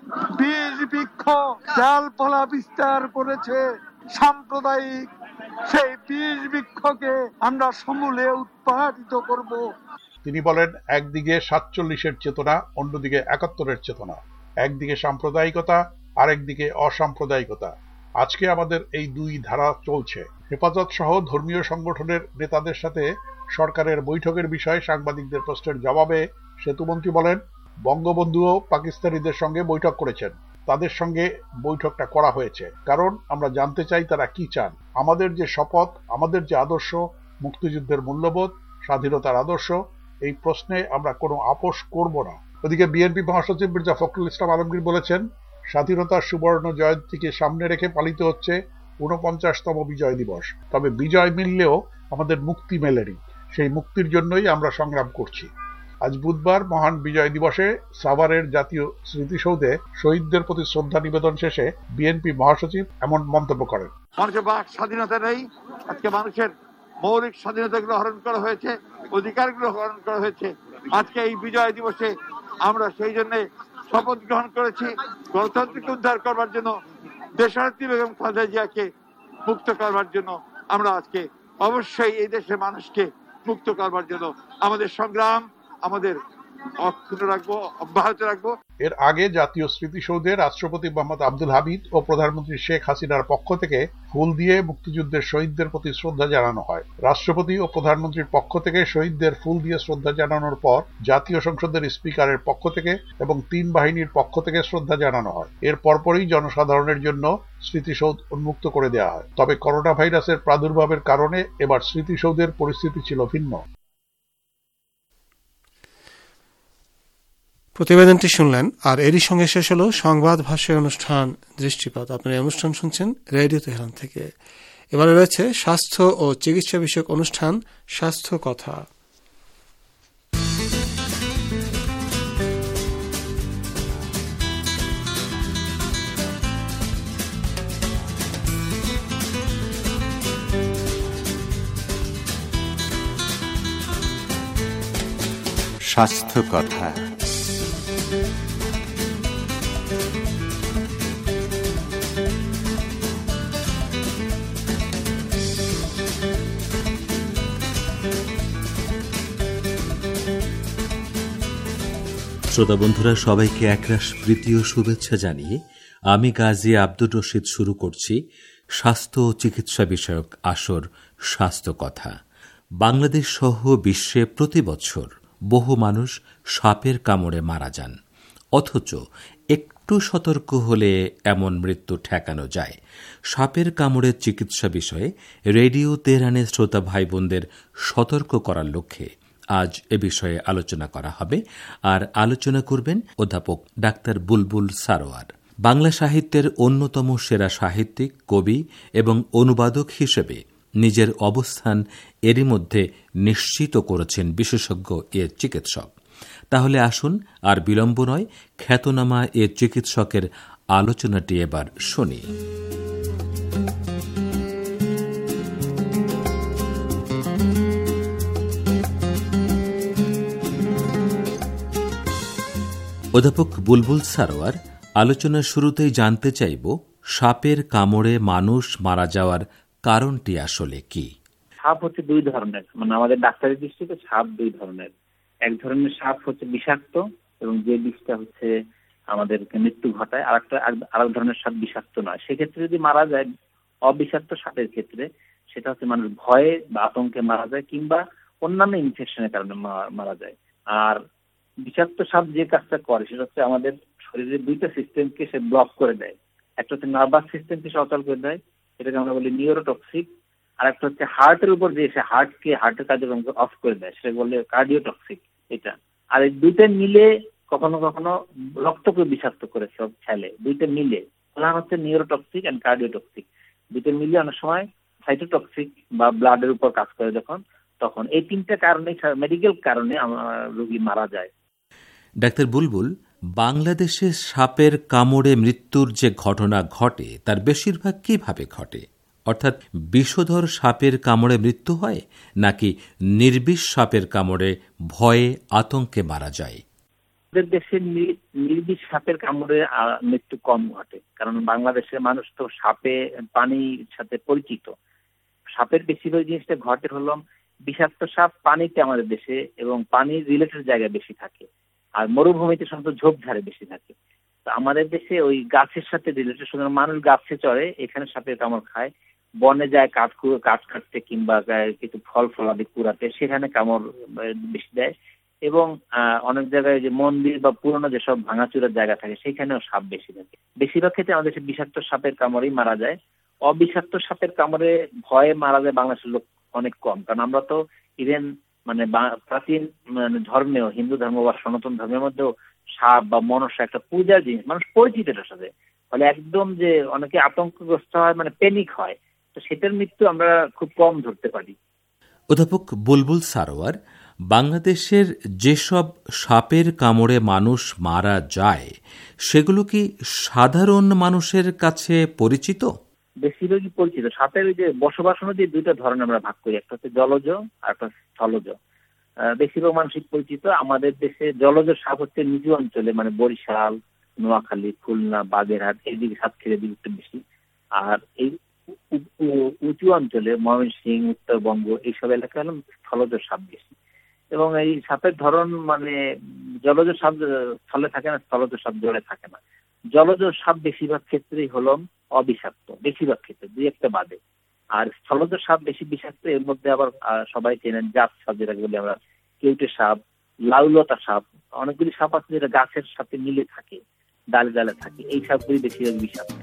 বীজ বৃক্ষ ডালপালা বিস্তার করেছে, সাম্প্রদায়িক সেই বীজ বৃক্ষকে আমরা সমূলে উৎপাদিত করব। তিনি বলেন, একদিকে ৪৭-এর চেতনা, অন্যদিকে ৭১-এর চেতনা, একদিকে সাম্প্রদায়িকতা, আরেকদিকে অসাম্প্রদায়িকতা। আজকে আমাদের এই দুই ধারা চলছে। হেফাজত সহ ধর্মীয় সংগঠনের নেতাদের সাথে সরকারের বৈঠকের বিষয়ে সাংবাদিকদের প্রশ্নের জবাবে সেতুমন্ত্রী বলেন, বঙ্গবন্ধুও পাকিস্তানিদের সঙ্গে বৈঠক করেছেন, তাদের সঙ্গে বৈঠকটা করা হয়েছে কারণ আমরা জানতে চাই তারা কি চান। আমাদের যে শপথ, আমাদের যে আদর্শ, মুক্তিযুদ্ধের মূল্যবোধ, স্বাধীনতার আদর্শ, এই প্রশ্নে আমরা কোনো আপোষ করব না। ওদিকে বিএনপি মহাসচিব মির্জা ফখরুল ইসলাম আলমগীর বলেছেন, স্বাধীনতার সুবর্ণ জয়ন্তীকে সামনে রেখে পালিত হচ্ছে ৪৯তম বিজয় দিবস। তবে বিজয় মিললেও আমাদের মুক্তি মেলেনি, সেই মুক্তির জন্যই আমরা সংগ্রাম করছি। আজ বুধবার মহান বিজয় দিবসে সাভারের জাতীয় স্মৃতিসৌধে শহীদদের প্রতি শ্রদ্ধা নিবেদন শেষে বিএনপি মহাসচিব এমন মন্তব্য করেন। মানুষের বাক স্বাধীনতা নেই, আজকে মানুষের মৌলিক স্বাধীনতাগুলো হরণ করা হয়েছে, অধিকারগুলো হরণ করা হয়েছে। আজকে এই বিজয় দিবসে আমরা সেই জন্য শপথ গ্রহণ করেছি, গণতন্ত্রকে উদ্ধার করবার জন্য, দেশনেত্রী বেগম খালেদা জিয়াকে মুক্ত করবার জন্য। আমরা আজকে অবশ্যই এই দেশের মানুষকে মুক্ত করবার জন্য আমাদের সংগ্রাম আমাদের অক্ষুণ্ণ রাখবো, অব্যাহত রাখবো। এর আগে জাতীয় স্মৃতিসৌধে রাষ্ট্রপতি মোহাম্মদ আব্দুল হামিদ ও প্রধানমন্ত্রী শেখ হাসিনার পক্ষ থেকে ফুল দিয়ে মুক্তিযুদ্ধের শহীদদের প্রতি শ্রদ্ধা জানানো হয়। রাষ্ট্রপতি ও প্রধানমন্ত্রীর পক্ষ থেকে শহীদদের ফুল দিয়ে শ্রদ্ধা জানানোর পর জাতীয় সংসদের স্পিকারের পক্ষ থেকে এবং ৩ বাহিনীর পক্ষ থেকে শ্রদ্ধা জানানো হয়। এর পরপরই জনসাধারণের জন্য স্মৃতিসৌধ উন্মুক্ত করে দেওয়া হয়। তবে করোনা ভাইরাসের প্রাদুর্ভাবের কারণে এবার স্মৃতিসৌধের পরিস্থিতি ছিল ভিন্ন। প্রতিবেদনটি শুনলেন, আর এরই সঙ্গে শেষ হল সংবাদ ভাষায় অনুষ্ঠান দৃষ্টিপাত। আপনারা এই অনুষ্ঠান শুনছেন রেডিও তেহরান থেকে। এবারে রয়েছে স্বাস্থ্য ও চিকিৎসা বিষয়ক অনুষ্ঠান স্বাস্থ্য কথা। স্বাস্থ্য কথা। শ্রোতা বন্ধুরা, সবাইকে একরাশ প্রীতি ও শুভেচ্ছা জানিয়ে আমি গাজী আব্দুর রশিদ শুরু করছি স্বাস্থ্য ও চিকিৎসা বিষয়ক আসর স্বাস্থ্য কথা। বাংলাদেশ সহ বিশ্বে প্রতি বছর বহু মানুষ সাপের কামড়ে মারা যান, অথচ একটু সতর্ক হলে এমন মৃত্যু ঠেকানো যায়। সাপের কামড়ের চিকিৎসা বিষয়ে রেডিও তেহরানের শ্রোতা ভাই বোনদের সতর্ক করার লক্ষ্যে আজ এ বিষয়ে আলোচনা করা হবে। আর আলোচনা করবেন অধ্যাপক ডাক্তার বুলবুল সারোয়ার। বাংলা সাহিত্যের অন্যতম সেরা সাহিত্যিক, কবি এবং অনুবাদক হিসেবে নিজের অবস্থান এরই মধ্যে নিশ্চিত করেছেন বিশেষজ্ঞ এ চিকিৎসক। তাহলে আসুন আর বিলম্ব নয়, খ্যাতনামা এ চিকিৎসকের আলোচনাটি এবার শুনি। অধ্যাপক বুলবুল সারোয়ার, আলোচনার শুরুতেই জানতে চাইব, সাপের কামড়ে মানুষ মারা যাওয়ার কারণটি আসলে কি? সাপ হচ্ছে দুই ধরনের, মানে আমাদের ডাক্তারি দৃষ্টিতে সাপ দুই ধরনের। এক ধরনের সাপ হচ্ছে বিষাক্ত এবং যে বিষটা হচ্ছে আমাদেরকে মৃত্যু ঘটায়, আরেক ধরনের সাপ বিষাক্ত নয়। সেক্ষেত্রে যদি মারা যায় অবিষাক্ত সাপের ক্ষেত্রে, সেটা হচ্ছে মানুষ ভয়ে বা আতঙ্কে মারা যায় কিংবা অন্যান্য ইনফেকশনের কারণে মারা যায়। আর বিষাক্ত সাপ যে কাজটা করে সেটা হচ্ছে আমাদের শরীরের দুইটা সিস্টেমকে সে ব্লক করে দেয়। একটা হচ্ছে নার্ভাস সিস্টেমকে সচল করে দেয়, এটাকে আমরা বলি নিউরোটক্সিক। আর একটা হচ্ছে হার্টের উপর যে এসে হার্টের কার্যক্রম অফ করে দেয়, সেটা বললে কার্ডিওটক্সিক এটা। আর এই দুইটা মিলে কখনো কখনো রক্তকে বিষাক্ত করে সব ছেলে, দুইটা মিলে প্রধান হচ্ছে নিউরোটক্সিক এন্ড কার্ডিওটক্সিক। দুইটা মিলে অনেক সময় সাইটোটক্সিক বা ব্লাডের উপর কাজ করে যখন, তখন এই তিনটা কারণে, মেডিকেল কারণে রোগী মারা যায়। ডাক্তার বুলবুল, বাংলাদেশে সাপের কামড়ে মৃত্যুর যে ঘটনা ঘটে তার বেশিরভাগ কিভাবে ঘটে? অর্থাৎ বিষধর সাপের কামড়ে মৃত্যু হয় নাকি নির্বিষ সাপের কামড়ে ভয়ে আতঙ্কে মারা যায়? আমাদের দেশে নির্বিষ সাপের কামড়ে মৃত্যু কম ঘটে, কারণ বাংলাদেশের মানুষ তো সাপে পানির সাথে পরিচিত। সাপের বেশিরভাগ জিনিসটা ঘটে হলো বিষাক্ত সাপ পানিতে আমাদের দেশে এবং পানির রিলেটেড জায়গায় বেশি থাকে, আর মরুভূমিতে সাধারণত ঝোপঝাড়ে বেশি থাকে। তো আমাদের দেশে ওই গাছের সাথে রিলেটেড, সুতরাং মানুষ গাছে চড়ে, এখানে সাপের কামড় খায়, বনে যায় কাঠ কাটতে কিংবা কিছু ফল ফলাদি কুড়াতে, সেখানে কামড় বেশি দেয়। এবং অনেক জায়গায় যে মন্দির বা পুরোনো যেসব ভাঙাচুরার জায়গা থাকে সেখানেও সাপ বেশি থাকে। বেশিরভাগ ক্ষেত্রে আমাদের দেশে বিষাক্ত সাপের কামড়েই মারা যায়। অবিষাক্ত সাপের কামড়ে ভয়ে মারা যায় বাংলাদেশের লোক অনেক কম, কারণ আমরা তো ইভেন মানে প্রাচীন ধর্মেও, হিন্দু ধর্ম বা সনাতন ধর্মের মধ্যেও সাপ বা মনসা একটা পূজার জিনিস, মানুষ পরিচিত এটার সাথে। ফলে একদম যে অনেকে আতঙ্কগ্রস্ত হয়, মানে প্যানিক হয়, তো সেটার মৃত্যু আমরা খুব কম ধরতে পারি। অধ্যাপক বুলবুল সারোয়ার, বাংলাদেশের যেসব সাপের কামড়ে মানুষ মারা যায় সেগুলো কি সাধারণ মানুষের কাছে পরিচিত? বেশিরভাগই পরিচিত। সাপের ওই যে বসবাস অনুযায়ী দুইটা ধরনের আমরা ভাগ করি, একটা হচ্ছে জলজ আর একটা স্থলজ। বেশিরভাগ মানুষই পরিচিত। আমাদের দেশে জলজ সাপ হচ্ছে নিচু অঞ্চলে, মানে বরিশাল, নোয়াখালী, খুলনা, বাগেরহাট, এইদিকে সাতক্ষীরার দিকে একটু বেশি। আর এই উঁচু অঞ্চলে ময়মনসিংহ, উত্তরবঙ্গ, এইসব এলাকায় হলো স্থলজ সাপ বেশি। এবং এই সাপের ধরন মানে জলজ সাপ স্থলে থাকে না, স্থলজ সাপ জলে থাকে না। জলজ সাপ বেশিরভাগ ক্ষেত্রেই হলো অবিষাক্ত, বেশিরভাগ ক্ষেত্রে, দুই একটা বাদে। আর স্থলজ সাপ বেশি বিষাক্ত। এর মধ্যে আবার সবাই চেনেন জাত সাপ, যেটাকে বলি আমরা কেউটে সাপ, লাউলতা সাপ, অনেকগুলি সাপ আছে যেটা গাছের সাথে মিলে থাকে, ডালে ডালে থাকে। এই সাপগুলি বেশিরভাগ বিষাক্ত।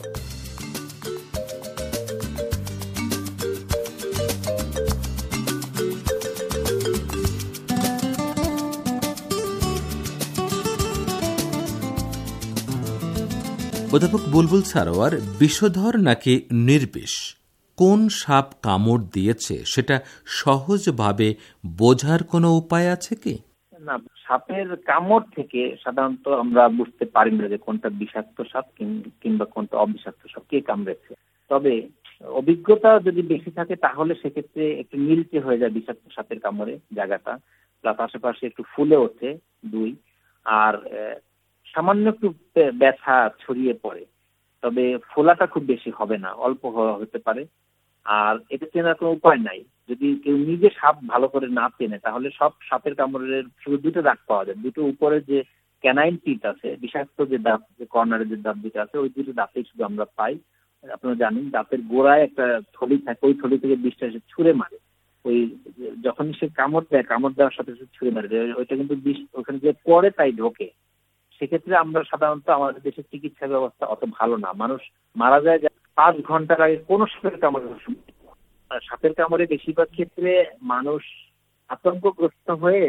অধ্যাপক বুলবুল সারোয়ার, বিষধর নাকি নির্বিষ, কোন সাপ কামড় দিয়েছে সেটা সহজভাবে বোঝার কোনো উপায় আছে কি? না, সাপের কামড় থেকে সাধারণত আমরা বুঝতে পারি না যে কোনটা বিষাক্ত সাপ কিংবা কোনটা অবিষাক্ত সাপ, কে কামড়েছে। তবে অভিজ্ঞতা যদি বেশি থাকে তাহলে সেক্ষেত্রে একটু নীলচে হয়ে যায় বিষাক্ত সাপের কামড়ে জায়গাটা, প্লাস আশেপাশে একটু ফুলে ওঠে, দুই, আর সামান্য একটু ব্যথা ছড়িয়ে পড়ে। তবে ফোলাটা খুব বেশি হবে না, অল্প হতে পারে। আর এটা চেনার কোনো উপায় নাই। যদি কেউ নিজে সাপ ভালো করে না চেনে তাহলে সব সাপের কামড়ের শুধু দুটো দাগ পাওয়া যায়। দুটো উপরে যে ক্যানাইন টিথ আছে, বিষাক্ত যে দাঁত, যে কর্নারে যে দাঁত দুটো আছে, ওই দুটো দাঁতেই শুধু আমরা পাই। আপনারা জানেন দাঁতের গোড়ায় একটা থলি থাকে, ওই থলি থেকে বিষটা সে ছুঁড়ে মারে। ওই যখন সে কামড় দেয়, কামড় দেওয়ার সাথে ছুঁড়ে মারে, ওইটা কিন্তু বিষ ওখানে যে পড়ে তাই ঢোকে। সেক্ষেত্রে আমরা সাধারণত আমাদের দেশের চিকিৎসা ব্যবস্থা অত ভালো না, মানুষ মারা যায় 5 ঘন্টার আগে কোন সাপের কামড়ে। সাপের কামড়ে বেশিরভাগ ক্ষেত্রে মানুষ আতঙ্কগ্রস্ত হয়ে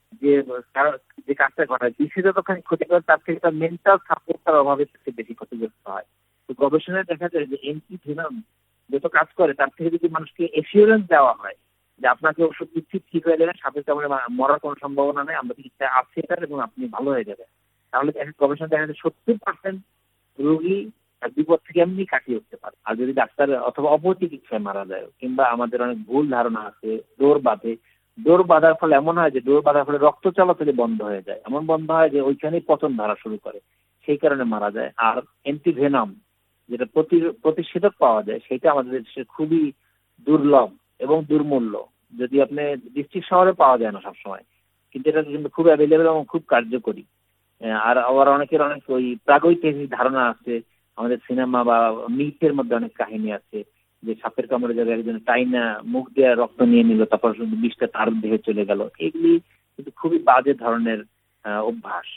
যে কাজটা ঘটায়, বিষে যতখানি ক্ষতি করে তার থেকে তার মেন্টাল সাপোর্টটার অভাবে বেশি ক্ষতিগ্রস্ত হয়। তো গবেষণায় দেখা যায় যে অ্যান্টিভেনম যত কাজ করে তার থেকে যদি মানুষকে এসিউরেন্স দেওয়া হয় যে আপনাকে ওষুধ দিচ্ছি, ঠিক হয়ে যাবে, সাপের কামড়ে মরার কোনো সম্ভাবনা নেই, আমরা চিকিৎসা আছে এটার এবং আপনি ভালো হয়ে যাবেন, তাহলে গবেষণা দেখা যায় 70% রোগী বিপদ থেকে এমনি কাটিয়ে উঠতে পারে। আর যদি ডাক্তার অথবা অপচিকিৎসায় মারা যায়, কিংবা আমাদের অনেক ভুল ধারণা আছে, ডোর বাঁধে, ডোর বাঁধার ফলে এমন হয় যে ডোর বাঁধার ফলে রক্ত চলাচলে বন্ধ হয়ে যায়, এমন বন্ধ হয় যে ওইখানেই পতন ধারা শুরু করে, সেই কারণে মারা যায়। আর অ্যান্টিভেনম যেটা প্রতিষেধক পাওয়া যায়, সেটা আমাদের দেশে খুবই দুর্লভ এবং দুর্মূল্য। যদি আপনি ডিস্ট্রিক্ট শহরে পাওয়া যায় না সবসময়, কিন্তু এটা কিন্তু খুব অ্যাভেলেবেল এবং খুব কার্যকরী। আর আবার অনেকের অনেক ওই প্রাগৈতিহাসিক ধারণা আছে, আমাদের সিনেমা বা মিথের মধ্যে অনেক কাহিনী আছে যে সাপের কামড়ে যাবে, একজন টাইনা মুখ দিয়ে রক্ত নিয়ে নিল, তারপর শুধু বিষটা তার দেহে চলে গেল। এগুলি কিন্তু খুবই বাজে ধরনের অভ্যাস।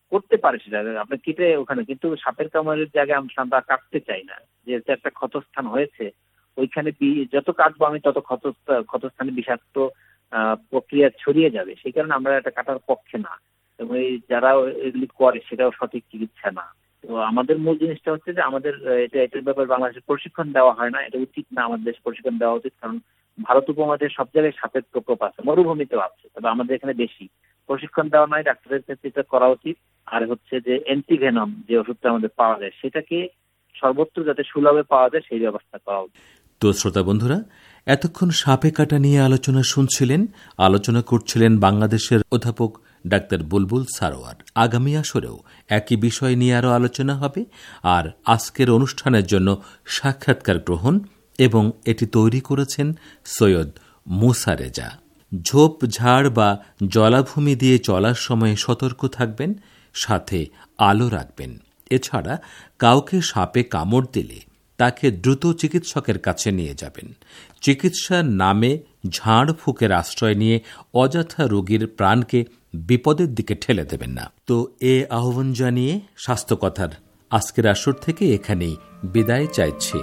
করতে পারে সেটা আপনি কেটে ওখানে, কিন্তু সাপের কামড়ের জায়গায় আমরা কাটতে চাই না, যেহেতু একটা ক্ষতস্থান হয়েছে ওইখানে যত কাটবো আমি তত ক্ষতস্থানে বিষাক্ত প্রক্রিয়া ছড়িয়ে যাবে, সেই কারণে আমরা এটা কাটার পক্ষে না, এবং যারা এগুলি করে সেটাও সঠিক চিকিৎসা না। তো আমাদের মূল জিনিসটা হচ্ছে যে আমাদের এটার ব্যাপারে বাংলাদেশে প্রশিক্ষণ দেওয়া হয় না, এটা উচিত না, আমাদের দেশে প্রশিক্ষণ দেওয়া উচিত, কারণ ভারত উপমহাদেশে সব জায়গায় সাপের প্রকোপ আছে, মরুভূমিতেও আছে, তবে আমাদের এখানে বেশি প্রশিক্ষণ দেওয়া নয়, ডাক্তারের ক্ষেত্রে এটা করা উচিত। আর হচ্ছে যে অ্যান্টিভেনম যে ওষুধটা আমাদের পাওয়া যায় সেটাকে সর্বত্র যাতে সুলভে পাওয়া যায় সেই ব্যবস্থা করা উচিত। তো শ্রোতা বন্ধুরা, এতক্ষণ সাপে কাটা নিয়ে আলোচনা শুনছিলেন, আলোচনা করছিলেন বাংলাদেশের অধ্যাপক ডাক্তার বুলবুল সারোয়ার। আগামী আসরেও একই বিষয় নিয়ে আরও আলোচনা হবে। আর আজকের অনুষ্ঠানের জন্য সাক্ষাৎকার গ্রহণ এবং এটি তৈরি করেছেন সৈয়দ মুসা রেজা। ঝোপ ঝাড় বা জলাভূমি দিয়ে চলার সময় সতর্ক থাকবেন, সাথে আলো রাখবেন। এছাড়া কাউকে সাপে কামড় দিলে তাকে দ্রুত চিকিৎসকের কাছে নিয়ে যাবেন। চিকিৎসার নামে ঝাড় ফুঁকের আশ্রয় নিয়ে অযথা রোগীর প্রাণকে বিপদের দিকে ঠেলে দেবেন না। তো আহ্বান জানিয়ে স্বাস্থ্য কথার আজকের আসর থেকে এখানেই বিদায় চাইছি।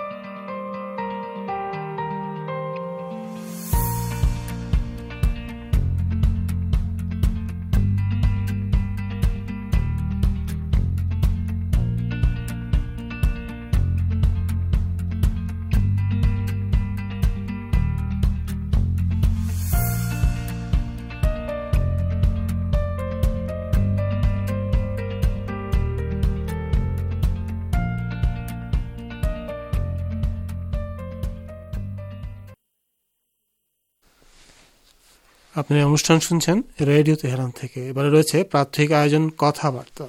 আপনি অনুষ্ঠান শুনছেন রেডিও তেহরান থেকে। এবারে রয়েছে প্রাত্যহিক আয়োজন কথাবার্তা।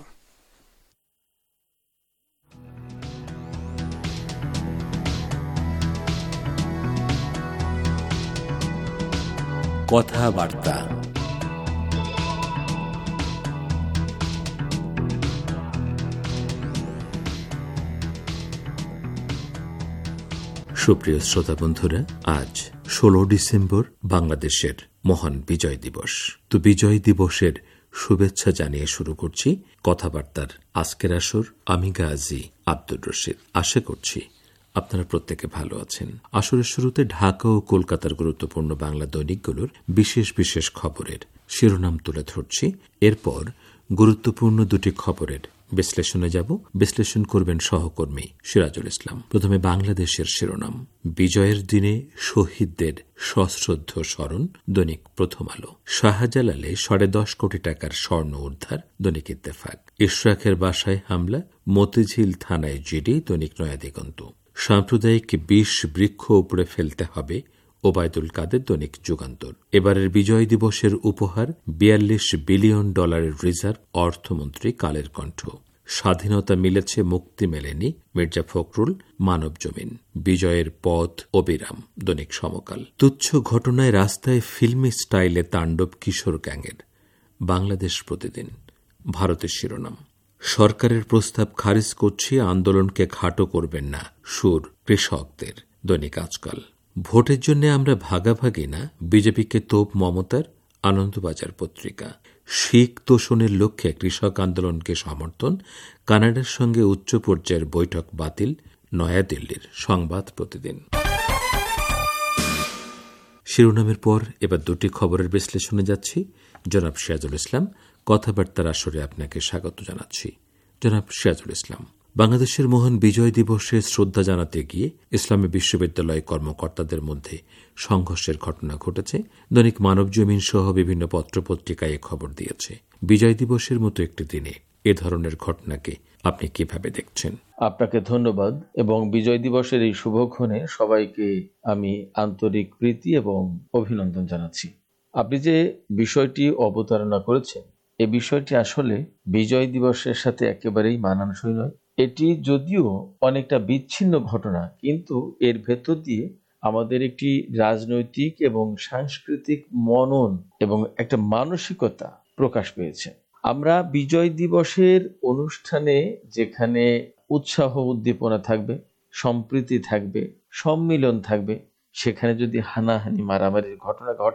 কথাবার্তা সুপ্রিয় শ্রোতা বন্ধুরা, আজ 16 ডিসেম্বর বাংলাদেশের মহান বিজয় দিবস। তো বিজয় দিবসের শুভেচ্ছা জানিয়ে শুরু করছি কথাবার্তার আজকের আসর। আমি গাজী আব্দুর রশিদ। আশা করছি আপনারা প্রত্যেকে ভালো আছেন। আসরের শুরুতে ঢাকা ও কলকাতার গুরুত্বপূর্ণ বাংলা দৈনিকগুলোর বিশেষ বিশেষ খবরের শিরোনাম তুলে ধরছি। এরপর গুরুত্বপূর্ণ দুটি খবরের বিশ্লেষণে যাব। বিশ্লেষণ করবেন সহকর্মী সিরাজুল ইসলাম। প্রথমে বাংলাদেশের শিরোনাম। বিজয়ের দিনে শহীদদের সশ্রদ্ধ স্মরণ, দৈনিক প্রথম আলো। শাহজালালে 10.5 কোটি টাকার স্বর্ণ উদ্ধার, দৈনিক ইত্তেফাক। ইশরাকের বাসায় হামলা, মতিঝিল থানায় জিডি, দৈনিক নয়া দিগন্ত। সাম্প্রদায়িক বিষ বৃক্ষ উপড়ে ফেলতে হবে, ওবায়দুল কাদের, দৈনিক যুগান্তর। এবারের বিজয় দিবসের উপহার $42 বিলিয়ন রিজার্ভ, অর্থমন্ত্রী কালের কণ্ঠ। স্বাধীনতা মিলেছে, মুক্তি মেলেনি, মির্জা ফখরুল, মানব জমিন। বিজয়ের পথ অবিরাম, দৈনিক সমকাল। তুচ্ছ ঘটনায় রাস্তায় ফিল্মি স্টাইলে তাণ্ডব কিশোর গ্যাংয়ের, বাংলাদেশ প্রতিদিন। ভারতের শিরোনাম। সরকারের প্রস্তাব খারিজ করছি, আন্দোলনকে খাটো করবেন না, সুর কৃষকদের, দৈনিক আজকাল। ভোটের জন্য আমরা ভাগাভাগি না, বিজেপিকে তোপ মমতার, আনন্দবাজার পত্রিকা। শিখ তোষণের লক্ষ্যে কৃষক আন্দোলনকে সমর্থন, কানাডার সঙ্গে উচ্চ পর্যায়ের বৈঠক বাতিল, নয়াদিল্লির, সংবাদ প্রতিদিন। শিরোনামের পর এবার দুটি খবরের বিশ্লেষণে যাচ্ছি। জনাব সিরাজুল ইসলাম, কথাবার্তার আসরে আপনাকে স্বাগত জানাচ্ছি। জনাব সিরাজুল ইসলাম, বাংলাদেশের মহান বিজয় দিবসে শ্রদ্ধা জানাতে গিয়ে ইসলামী বিশ্ববিদ্যালয় কর্মকর্তাদের মধ্যে সংঘর্ষের ঘটনা ঘটেছে। দৈনিক মানব জমিন সহ বিভিন্ন পত্রপত্রিকায় খবর দিয়েছে। বিজয় দিবসের মতো একটি দিনে এ ধরনের ঘটনাকে আপনি কিভাবে দেখছেন? আপনাকে ধন্যবাদ, এবং বিজয় দিবসের এই শুভক্ষণে সবাইকে আমি আন্তরিক প্রীতি এবং অভিনন্দন জানাচ্ছি। আপনি যে বিষয়টি অবতারণা করেছেন, এই বিষয়টি আসলে বিজয় দিবসের সাথে একেবারেই মানানসই নয়। এটি যদিও অনেকটা বিচ্ছিন্ন ঘটনা, কিন্তু এর ভেতর দিয়ে আমাদের একটি রাজনৈতিক এবং সাংস্কৃতিক মনন এবং একটা মানসিকতা প্রকাশ পেয়েছে। আমরা বিজয় দিবসের অনুষ্ঠানে যেখানে উৎসাহ উদ্দীপনা থাকবে, সম্প্রীতি থাকবে, সম্মিলন থাকবে, সেখানে যদি হানাহানি মারামারির ঘটনা ঘটে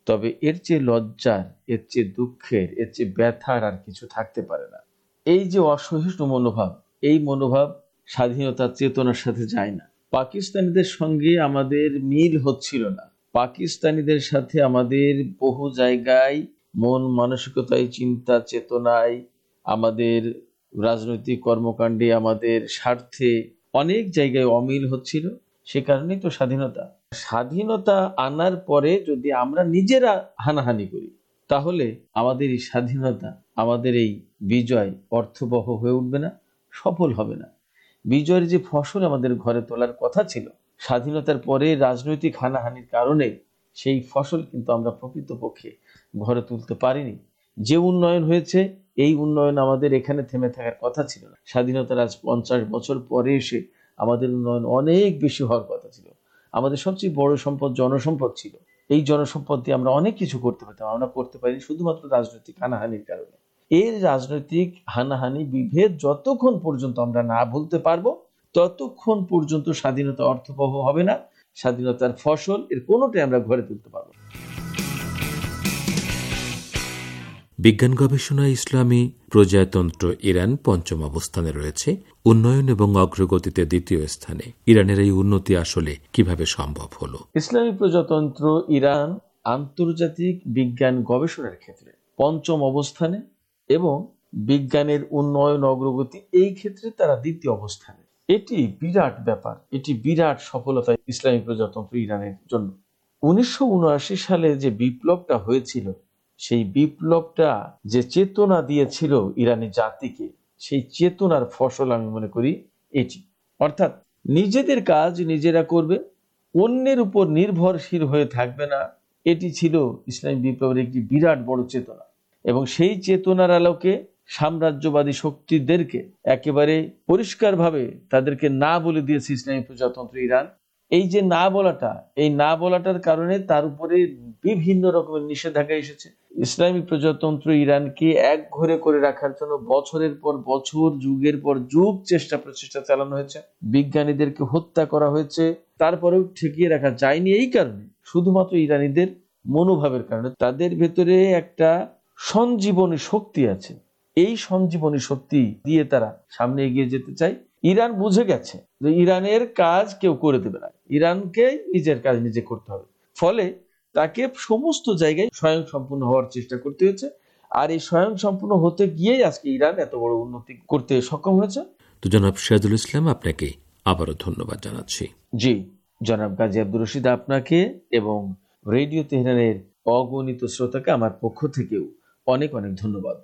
তবে এর চেয়ে লজ্জার, এর চেয়ে দুঃখের, এর চেয়ে ব্যথার আর কিছু থাকতে পারে না। এই যে অসহিষ্ণু মনোভাব, এই মনোভাব স্বাধীনতার চেতনার সাথে যায় না। পাকিস্তানিদের সঙ্গে আমাদের মিল হচ্ছিল না। পাকিস্তানিদের সাথে আমাদের বহু জায়গায় মন মানসিকতায়, চিন্তা চেতনায়, আমাদের রাজনৈতিক কর্মকাণ্ডে, আমাদের স্বার্থে অনেক জায়গায় অমিল হচ্ছিল। সে কারণেই তো স্বাধীনতা আনার পরে যদি আমরা নিজেরা হানাহানি করি, তাহলে আমাদের এই স্বাধীনতা, আমাদের এই বিজয় অর্থবহ হয়ে উঠবে না, সফল হবে না। বিজয়ের যে ফসল আমাদের ঘরে তোলার কথা ছিল, স্বাধীনতার পরে রাজনৈতিক হানাহানির কারণে সেই ফসল কিন্তু আমরা প্রকৃতপক্ষে ঘরে তুলতে পারিনি। যে উন্নয়ন হয়েছে, এই উন্নয়ন আমাদের এখানে থেমে থাকার কথা ছিল না। স্বাধীনতার আজ 50 বছর পরে এসে আমাদের উন্নয়ন অনেক বেশি হওয়ার কথা ছিল। আমাদের সবচেয়ে বড় সম্পদ জনসম্পদ ছিল। এই জনসম্পদ দিয়ে আমরা অনেক কিছু করতে পারতাম, আমরা করতে পারিনি শুধুমাত্র রাজনৈতিক হানাহানির কারণে। এর রাজনৈতিক হানাহানি, বিভেদ যতক্ষণ পর্যন্ত আমরা না ভুলতে পারবো, ততক্ষণ পর্যন্ত স্বাধীনতা অর্থবহ হবে না। স্বাধীনতার ফসল এর কোনোটাই আমরা ঘরে তুলতে পারবো। বিজ্ঞান গবেষণায় ইসলামী প্রজাতন্ত্র ইরান ৫ম অবস্থানে রয়েছে, উন্নয়ন এবং অগ্রগতিতে ২য় স্থানে। ইরানের এই উন্নতি আসলে কিভাবে সম্ভব হলো? ইসলামী প্রজাতন্ত্র ইরান আন্তর্জাতিক বিজ্ঞান গবেষণার ক্ষেত্রে ৫ম অবস্থানে এবং বিজ্ঞানের উন্নয়ন অগ্রগতি এই ক্ষেত্রে তারা ২য় অবস্থানে। এটি বিরাট ব্যাপার, এটি বিরাট সফলতা ইসলামী প্রজাতন্ত্র ইরানের জন্য। ১৯৭৯ সালে যে বিপ্লবটা হয়েছিল, সেই বিপ্লবটা যে চেতনা দিয়েছিল ইরানি জাতিকে, সেই চেতনার ফসল আমি মনে করি এটি। অর্থাৎ নিজেদের কাজ নিজেরা করবে, অন্যের উপর নির্ভরশীল হয়ে থাকবে না। এটি ছিল ইসলামী বিপ্লবের একটি বিরাট বড় চেতনা। এবং সেই চেতনার আলোকে সাম্রাজ্যবাদী শক্তিদেরকে একেবারে পরিষ্কারভাবে তাদেরকে না বলে দিয়েছে ইসলামী প্রজাতন্ত্র ইরান। এই যে না বলাটা, এই না বলাটার কারণে তার উপরে বিভিন্ন রকমের নিষেধাজ্ঞা এসেছে। ইসলামী প্রজাতন্ত্র ইরানকে একঘরে করে রাখার জন্য বছরের পর বছর, যুগের পর যুগ প্রচেষ্টা চালানো হয়েছে। বিজ্ঞানীদেরকে হত্যা করা হয়েছে, তারপরেও ঠেকিয়ে রাখা যায়নি। এই কারণে, শুধুমাত্র ইরানিদের মনোভাবের কারণে, তাদের ভেতরে একটা সঞ্জীবনী শক্তি আছে। এই সঞ্জীবনী শক্তি দিয়ে তারা সামনে এগিয়ে যেতে চায়। ইরান বুঝে গেছে যে ইরানের কাজ কেউ করে দেবে না, ইরানকে নিজের কাজ নিজে করতে হবে। ফলে তাকে সমস্ত জায়গায় স্বয়ং সম্পূর্ণ হওয়ার চেষ্টা করতে হয়েছে। আর এই স্বয়ং সম্পূর্ণ হতে গিয়েই আজকে ইরান এত বড় উন্নতি করতে সক্ষম হয়েছে। তো জনাব সিরাজুল ইসলাম, আপনাকে আবারও ধন্যবাদ জানাচ্ছি। জি জনাব গাজী আব্দুর রশিদ, আপনাকে এবং রেডিও তেহরানের অগণিত শ্রোতাকে আমার পক্ষ থেকেও অনেক অনেক ধন্যবাদ।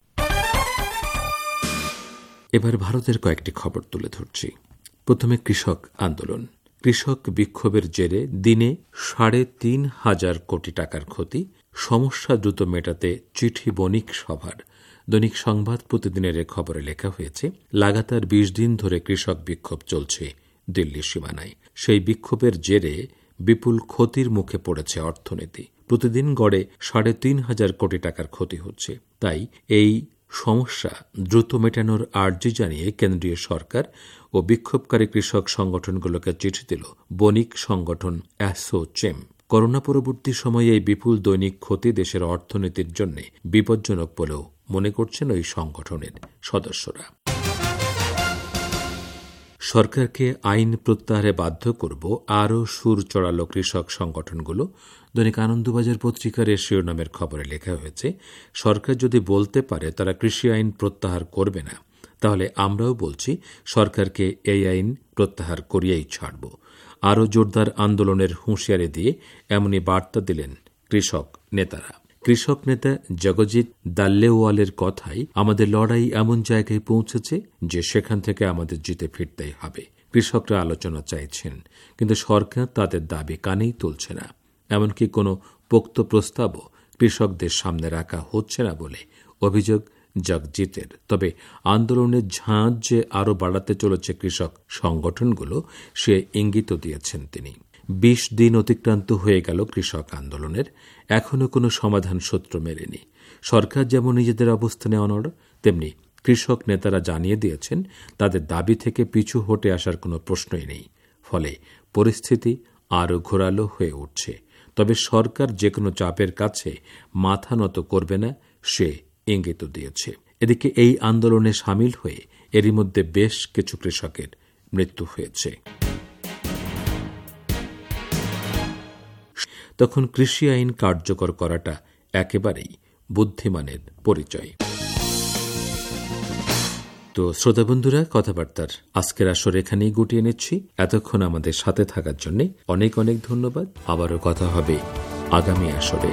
এবার ভারতের কয়েকটি খবর তুলে ধরছি। প্রথমে কৃষক আন্দোলন। কৃষক বিক্ষোভের জেরে দিনে ৩,৫০০ কোটি টাকার ক্ষতি, সমস্যা দ্রুত মেটাতে চিঠি বণিক সভার। দৈনিক সংবাদ প্রতিদিনের এ খবরে লেখা হয়েছে, লাগাতার ২০ দিন ধরে কৃষক বিক্ষোভ চলছে দিল্লির সীমানায়। সেই বিক্ষোভের জেরে বিপুল ক্ষতির মুখে পড়েছে অর্থনীতি। প্রতিদিন গড়ে ৩,৫০০ কোটি টাকার ক্ষতি হচ্ছে। তাই এই সমস্যা দ্রুত মেটানোর আর্জি জানিয়ে কেন্দ্রীয় সরকার ও বিক্ষোভকারী কৃষক সংগঠনগুলোকে চিঠি দিল বণিক সংগঠন অ্যাসোচেম। করোনা পরবর্তী সময়ে এই বিপুল দৈনিক ক্ষতি দেশের অর্থনীতির জন্য বিপজ্জনক বলেও মনে করছেন ওই সংগঠনের সদস্যরা। সরকারকে আইন প্রত্যাহারে বাধ্য করব, আরও সুর চড়ালো কৃষক সংগঠনগুলো। দৈনিক আনন্দবাজার পত্রিকার এ শিরোনামের খবরে লেখা হয়েছে, সরকার যদি বলতে পারে তারা কৃষি আইন প্রত্যাহার করবে না, তাহলে আমরাও বলছি সরকারকে এই আইন প্রত্যাহার করিয়েই ছাড়ব। আরও জোরদার আন্দোলনের হুঁশিয়ারি দিয়ে এমনই বার্তা দিলেন কৃষক নেতারা। কৃষক নেতা জগজিৎ দাল্লেওয়ালের কথাই, আমাদের লড়াই এমন জায়গায় পৌঁছেছে যে সেখান থেকে আমাদের জিতে ফিরতেই হবে। কৃষকরা আলোচনা চাইছেন, কিন্তু সরকার তাদের দাবি কানেই তুলছে না। এমনকি কোনো পোক্ত প্রস্তাবও কৃষকদের সামনে রাখা হচ্ছে না বলে অভিযোগ জগজিতের। তবে আন্দোলনের ঝাঁজ যে আরও বাড়াতে চলেছে কৃষক সংগঠনগুলো, সে ইঙ্গিতও দিয়েছেন তিনি। ২০ দিন অতিক্রান্ত হয়ে গেল কৃষক আন্দোলনের, এখনও কোনো সমাধান সূত্র মেলেনি। সরকার যেমন নিজেদের অবস্থানে অনড়, তেমনি কৃষক নেতারা জানিয়ে দিয়েছেন তাদের দাবি থেকে পিছু হটে আসার কোনো প্রশ্নই নেই। ফলে পরিস্থিতি আরও ঘোরালো হয়ে উঠছে। তবে সরকার যে কোনো চাপের কাছে মাথা নত করবে না, সে ইঙ্গিত দিয়েছে। এদিকে এই আন্দোলনে সামিল হয়ে এরই মধ্যে বেশ কিছু কৃষকের মৃত্যু হয়েছে। তখন কৃষি আইন কার্যকর করাটা একেবারেই বুদ্ধিমানের পরিচয়। তো শ্রোতা বন্ধুরা, কথাবার্তার আজকের আসর এখানেই গুটিয়ে নিচ্ছি। এতক্ষণ আমাদের সাথে থাকার জন্য অনেক অনেক ধন্যবাদ। আবারও কথা হবে আগামী আসরে।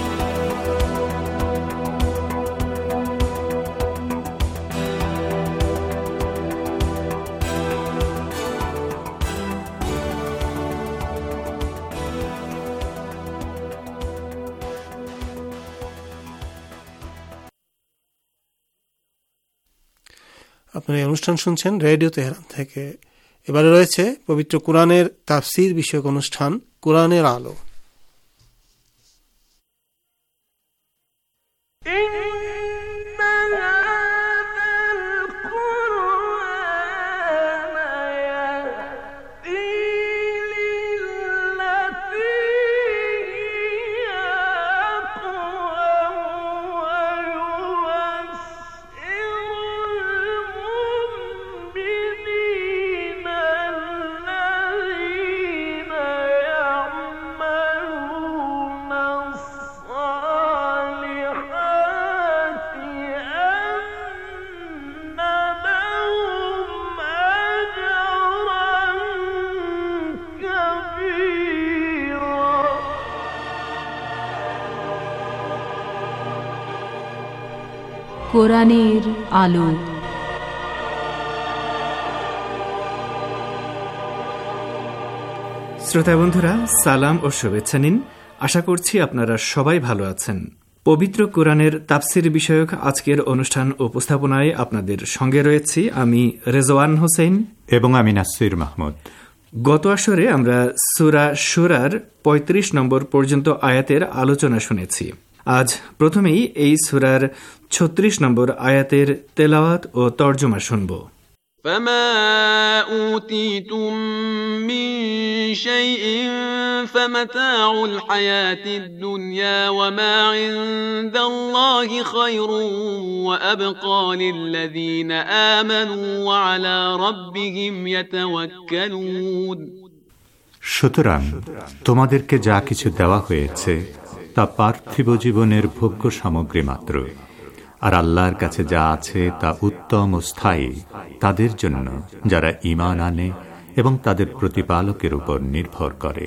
আপনারা এই অনুষ্ঠান শুনছেন রেডিও তেহরান থেকে। এবারে রয়েছে পবিত্র কোরআনের তাফসীর বিষয়ক অনুষ্ঠান কোরআনের আলো। কোরআনের আলো। শ্রোতা বন্ধুরা, সালাম ও শুভেচ্ছা নিন। আশা করছি আপনারা সবাই ভালো আছেন। পবিত্র কোরআনের তাফসির বিষয়ক আজকের অনুষ্ঠান উপস্থাপনায় আপনাদের সঙ্গে রয়েছি আমি রেজওয়ান হোসেন এবং আমি নাসির মাহমুদ। গত আসরে আমরা সূরা শুরার ৩৫ নম্বর পর্যন্ত আয়াতের আলোচনা শুনেছি। আজ প্রথমেই এই সূরার ৩৬ নম্বর আয়াতের তেলাওয়াত ও তর্জমা শুনব। فما أوتيتم من شيء فمتاع الحياة الدنيا وما عند الله خير وأبقى للذين آمنوا وعلى ربهم يتوكلون। সুতরাং তোমাদেরকে যা কিছু দেওয়া হয়েছে তা পার্থিব জীবনের ভোগ্য সামগ্রী মাত্র, আর আল্লাহর কাছে যা আছে তা উত্তম ও স্থায়ী তাদের জন্য যারা ঈমান আনে এবং তাদের প্রতিপালকের উপর নির্ভর করে।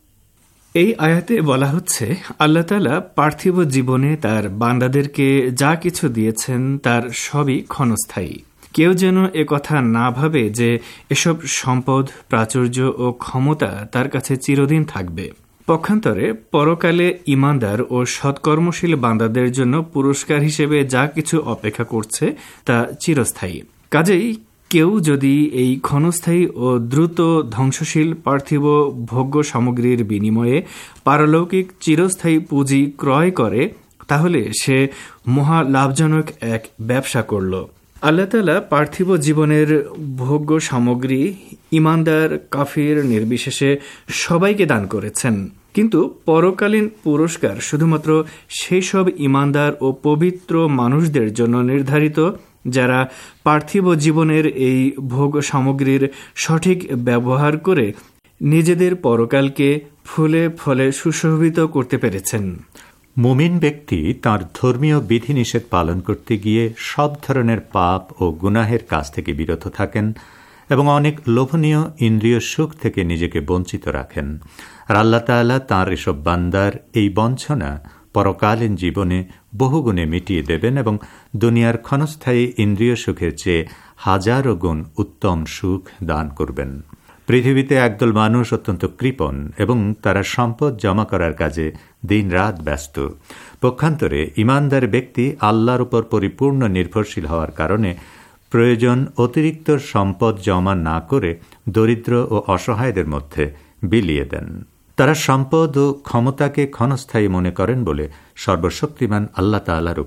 এই আয়াতে বলা হচ্ছে আল্লাহ তাআলা পার্থিব জীবনে তার বান্দাদেরকে যা কিছু দিয়েছেন তার সবই ক্ষণস্থায়ী। কেউ যেন একথা না ভাবে যে এসব সম্পদ, প্রাচুর্য ও ক্ষমতা তার কাছে চিরদিন থাকবে। পক্ষান্তরে পরকালে ঈমানদার ও সৎকর্মশীল বান্দাদের জন্য পুরস্কার হিসেবে যা কিছু অপেক্ষা করছে তা চিরস্থায়ী। কাজেই কেউ যদি এই ক্ষণস্থায়ী ও দ্রুত ধ্বংসশীল পার্থিব ভোগ্য সামগ্রীর বিনিময়ে পারলৌকিক চিরস্থায়ী পুঁজি ক্রয় করে, তাহলে সে মহা লাভজনক এক ব্যবসা করল। আল্লাহ তাআলা পার্থিব জীবনের ভোগ্য সামগ্রী ঈমানদার কাফির নির্বিশেষে সবাইকে দান করেছেন, কিন্তু পরকালীন পুরস্কার শুধুমাত্র সেই সব ঈমানদার ও পবিত্র মানুষদের জন্য নির্ধারিত যারা পার্থিব জীবনের এই ভোগ সামগ্রীর সঠিক ব্যবহার করে নিজেদের পরকালকে ফুলে ফলে সুশোভিত করতে পেরেছেন। মুমিন ব্যক্তি তার ধর্মীয় বিধিনিষেধ পালন করতে গিয়ে সব ধরনের পাপ ও গুনাহের কাজ থেকে বিরত থাকেন এবং অনেক লোভনীয় ইন্দ্রিয় সুখ থেকে নিজেকে বঞ্চিত রাখেন। আর আল্লাহ তাআলা তাঁর এসব বান্দার এই বঞ্চনা পরকালীন জীবনে বহুগুণে মিটিয়ে দেবেন এবং দুনিয়ার ক্ষণস্থায়ী ইন্দ্রিয় সুখের চেয়ে হাজারো গুণ উত্তম সুখ দান করবেন। পৃথিবীতে একদল মানুষ অত্যন্ত কৃপণ এবং তারা সম্পদ জমা করার কাজে দিন রাত ব্যস্ত। পক্ষান্তরে ঈমানদার ব্যক্তি আল্লাহর উপর পরিপূর্ণ নির্ভরশীল হওয়ার কারণে প্রয়োজন অতিরিক্ত সম্পদ জমা না করে দরিদ্র ও অসহায়দের মধ্যে বিলিয়ে দেন। তারা সম্পদ ও ক্ষমতাকে ক্ষণস্থায়ী মনে করেন বলে সর্বশক্তিমান আল্লাহ তাআলার উপর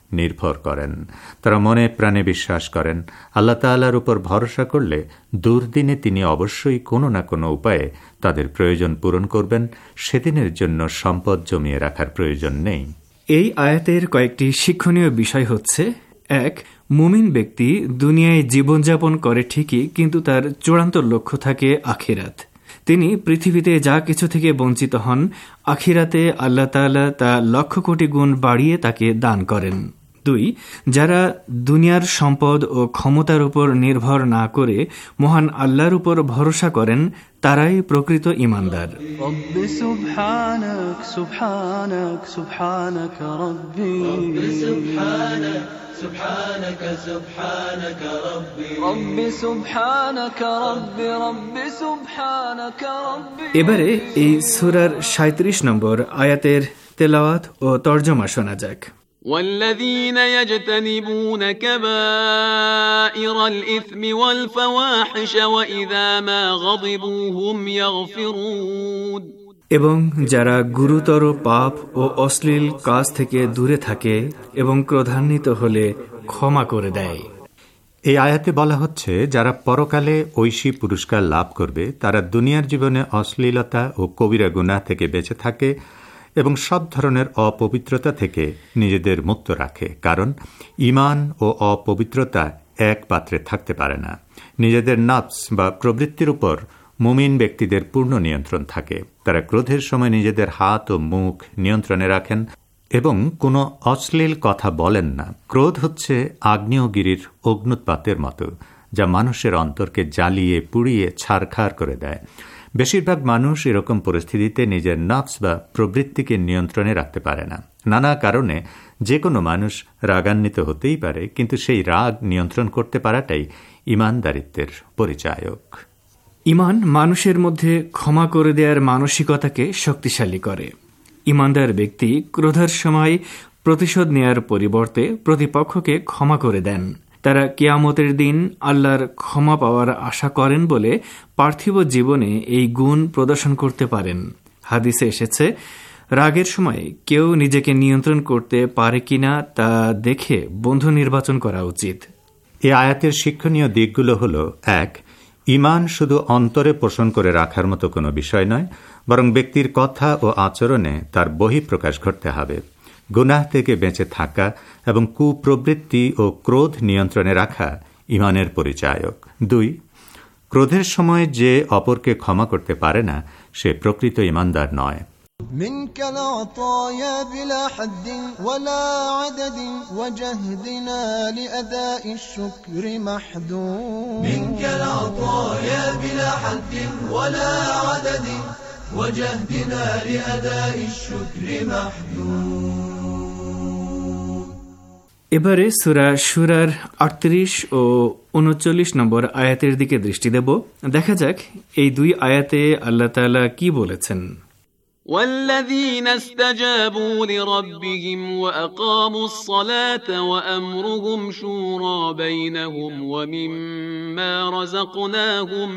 নির্ভর করেন। তারা মনে প্রাণে বিশ্বাস করেন আল্লাহ তাআলার উপর ভরসা করলে দুর্দিনে তিনি অবশ্যই কোনো না কোনো উপায়ে তাদের প্রয়োজন পূরণ করবেন। সেদিনের জন্য সম্পদ জমিয়ে রাখার প্রয়োজন নেই। এই আয়াতের কয়েকটি শিক্ষণীয় বিষয় হচ্ছে: ১. মুমিন ব্যক্তি দুনিয়ায় জীবনযাপন করে ঠিকই, কিন্তু তার চূড়ান্ত লক্ষ্য থাকে আখিরাত। তিনি পৃথিবীতে যা কিছু থেকে বঞ্চিত হন, আখিরাতে আল্লাহ তাআলা তা লক্ষ কোটি গুণ বাড়িয়ে তাকে দান করেন। ২. যারা দুনিয়ার সম্পদ ও ক্ষমতার উপর নির্ভর না করে মহান আল্লাহর উপর ভরসা করেন, তারাই প্রকৃত ঈমানদার। এবারে এই সূরার ৩৭ নম্বর আয়াতের তেলাওয়াত ও তর্জমা শোনা যাক। والذين يجتنبون كبائر الإثم والفواحش وإذا ما غضبوا هم يغفرون। এবং যারা গুরুতর পাপ ও অশ্লীল কাজ থেকে দূরে থাকে এবং ক্রোধান্বিত হলে ক্ষমা করে দেয়। এই আয়াতে বলা হচ্ছে যারা পরকালে ঐশী পুরস্কার লাভ করবে তারা দুনিয়ার জীবনে অশ্লীলতা ও কবিরা গুনাহ থেকে বেঁচে থাকে এবং সব ধরনের অপবিত্রতা থেকে নিজেদের মুক্ত রাখে। কারণ ঈমান ও অপবিত্রতা এক পাত্রে থাকতে পারে না। নিজেদের নফস বা প্রবৃত্তির উপর মুমিন ব্যক্তিদের পূর্ণ নিয়ন্ত্রণ থাকে। তারা ক্রোধের সময় নিজেদের হাত ও মুখ নিয়ন্ত্রণে রাখেন এবং কোনো অশ্লীল কথা বলেন না। ক্রোধ হচ্ছে আগ্নেয়গিরির অগ্নুৎপাতের মতো, যা মানুষের অন্তরকে জ্বালিয়ে পুড়িয়ে ছারখার করে দেয়। বেশিরভাগ মানুষ এরকম পরিস্থিতিতে নিজের নফস বা প্রবৃত্তিকে নিয়ন্ত্রণে রাখতে পারে না। নানা কারণে যে কোনো মানুষ রাগান্বিত হতেই পারে, কিন্তু সেই রাগ নিয়ন্ত্রণ করতে পারাটাই ঈমানদারিত্বের পরিচায়ক। ঈমান মানুষের মধ্যে ক্ষমা করে দেওয়ার মানসিকতাকে শক্তিশালী করে। ঈমানদার ব্যক্তি ক্রোধের সময় প্রতিশোধ নেয়ার পরিবর্তে প্রতিপক্ষকে ক্ষমা করে দেন। তারা কিয়ামতের দিন আল্লাহর ক্ষমা পাওয়ার আশা করেন বলে পার্থিব জীবনে এই গুণ প্রদর্শন করতে পারেন। হাদিসে এসেছে, রাগের সময় কেউ নিজেকে নিয়ন্ত্রণ করতে পারে কিনা তা দেখে বন্ধু নির্বাচন করা উচিত। এই আয়াতের শিক্ষণীয় দিকগুলো হল: ১. ঈমান শুধু অন্তরে পোষণ করে রাখার মতো কোনো বিষয় নয়, বরং ব্যক্তির কথা ও আচরণে তার বহিঃপ্রকাশ ঘটতে হবে। গুনাহ থেকে বেঁচে থাকা এবং কুপ্রবৃত্তি ও ক্রোধ নিয়ন্ত্রণে রাখা ঈমানের পরিচায়ক। ২. ক্রোধের সময় যে অপরকে ক্ষমা করতে পারে না, সে প্রকৃত ঈমানদার নয়। منك العطايا بلا حد ولا عدد وجهدنا لأداء الشكر محدود. منك العطايا بلا حد ولا عدد وجهدنا لأداء الشكر محدود. এবারে সূরা শুরার ৩৮ ও ৩৯ নম্বর আয়াতের দিকে দৃষ্টি দেব। দেখা যাক এই দুই আয়াতে আল্লাহ তাআলা কি বলেছেন। والذين استجابوا لربهم وأقاموا الصلاة وأمرهم شورى بينهم ومما رزقناهم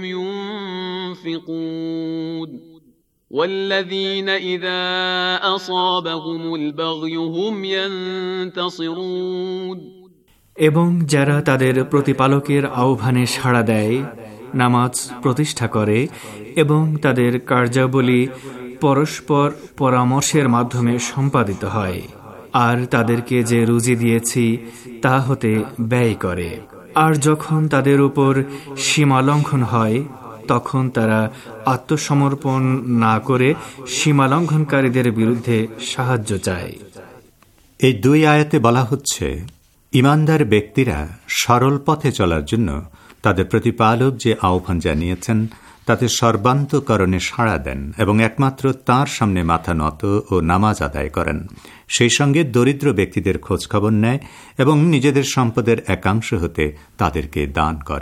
ينفقون والذين إذا أصابهم البغي هم ينتصرون। এবং যারা তাদের প্রতিপালকের আহ্বানে সাড়া দেয়, নামাজ প্রতিষ্ঠা করে এবং তাদের কার্যাবলী পরস্পর পরামর্শের মাধ্যমে সম্পাদিত হয়, আর তাদেরকে যে রুজি দিয়েছি তা হতে ব্যয় করে। আর যখন তাদের উপর সীমালঙ্ঘন হয়, তখন তারা আত্মসমর্পণ না করে সীমালঙ্ঘনকারীদের বিরুদ্ধে সাহায্য চায়। এই দুই আয়াতে বলা হচ্ছে ঈমানদার ব্যক্তিরা সরল পথে চলার জন্য তাদের প্রতিপালক যে আহ্বান জানিয়েছেন তাতে সর্বান্তকরণে সাড়া দেন এবং একমাত্র তাঁর সামনে মাথা নত ও নামাজ আদায় করেন। সেই সঙ্গে দরিদ্র ব্যক্তিদের খোঁজখবর নেয় এবং নিজেদের সম্পদের একাংশ হতে তাদেরকে দান করে।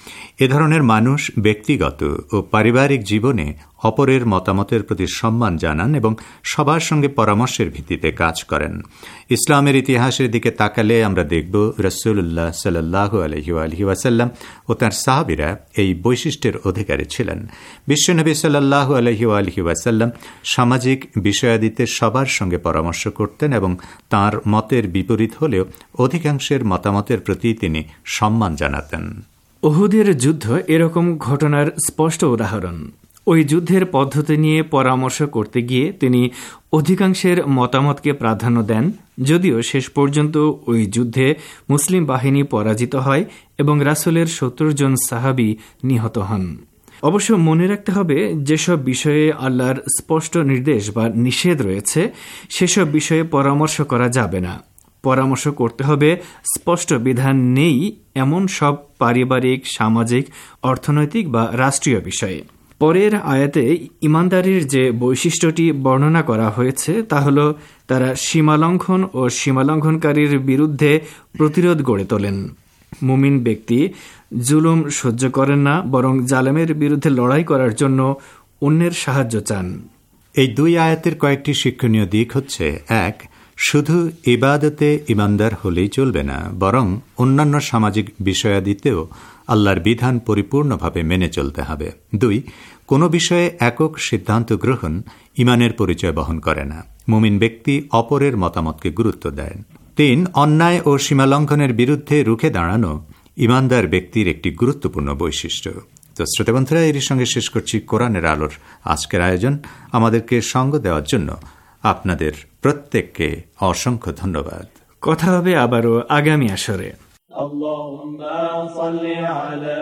এ ধরনের মানুষ ব্যক্তিগত ও পারিবারিক জীবনে অপরের মতামতের প্রতি সম্মান জানান এবং সবার সঙ্গে পরামর্শের ভিত্তিতে কাজ করেন। ইসলামের ইতিহাসের দিকে তাকালে আমরা দেখব রাসূলুল্লাহ সাল্লাল্লাহু আলাইহি ওয়াসাল্লাম ও তাঁর সাহাবীরা এই বৈশিষ্ট্যের অধিকারী ছিলেন। বিশ্বনবী সাল্লাল্লাহু আলাইহি ওয়াসাল্লাম সামাজিক বিষয়াদিতে সবার সঙ্গে পরামর্শ করতেন এবং তাঁর মতের বিপরীত হলেও অধিকাংশের মতামতের প্রতি তিনি সম্মান জানাতেন। উহুদের যুদ্ধ এরকম ঘটনার স্পষ্ট উদাহরণ। ওই যুদ্ধের পদ্ধতি নিয়ে পরামর্শ করতে গিয়ে তিনি অধিকাংশের মতামতকে প্রাধান্য দেন, যদিও শেষ পর্যন্ত ওই যুদ্ধে মুসলিম বাহিনী পরাজিত হয় এবং রাসূলের ৭০ জন সাহাবী নিহত হন। অবশ্য মনে রাখতে হবে, যেসব বিষয়ে আল্লাহর স্পষ্ট নির্দেশ বা নিষেধ রয়েছে সেসব বিষয়ে পরামর্শ করা যাবে না। পরামর্শ করতে হবে স্পষ্ট বিধান নেই এমন সব পারিবারিক, সামাজিক, অর্থনৈতিক বা রাষ্ট্রীয় বিষয়ে। পরের আয়াতে ইমানদারির যে বৈশিষ্ট্যটি বর্ণনা করা হয়েছে তা হল তারা সীমালঙ্ঘন ও সীমালঙ্ঘনকারীর বিরুদ্ধে প্রতিরোধ গড়ে তোলেন। মুমিন ব্যক্তি জুলুম সহ্য করেন না, বরং জালেমের বিরুদ্ধে লড়াই করার জন্য অন্যের সাহায্য চান। এই দুই আয়াতের কয়েকটি শিক্ষণীয় দিক হচ্ছে: এক, শুধু ইবাদতে ইমানদার হলেই চলবে না, বরং অন্যান্য সামাজিক বিষয়াদিতেও আল্লাহর বিধান পরিপূর্ণভাবে মেনে চলতে হবে। দুই, কোনো বিষয়ে একক সিদ্ধান্ত গ্রহণ ইমানের পরিচয় বহন করে না। মুমিন ব্যক্তি অপরের মতামতকে গুরুত্ব দেয়। তিন, অন্যায় ও সীমালঙ্ঘনের বিরুদ্ধে রুখে দাঁড়ানো ইমানদার ব্যক্তির একটি গুরুত্বপূর্ণ বৈশিষ্ট্য। তো শ্রোতাবন্ধুরা, এরই সঙ্গে শেষ করছি কোরআনের আলোর আজকের আয়োজন। আমাদেরকে সঙ্গ দেওয়ার জন্য আপনাদের প্রত্যেককে অসংখ্য ধন্যবাদ। কথা হবে আবারও আগামী আসরে। আল্লাহুম্মা সাল্লি আলা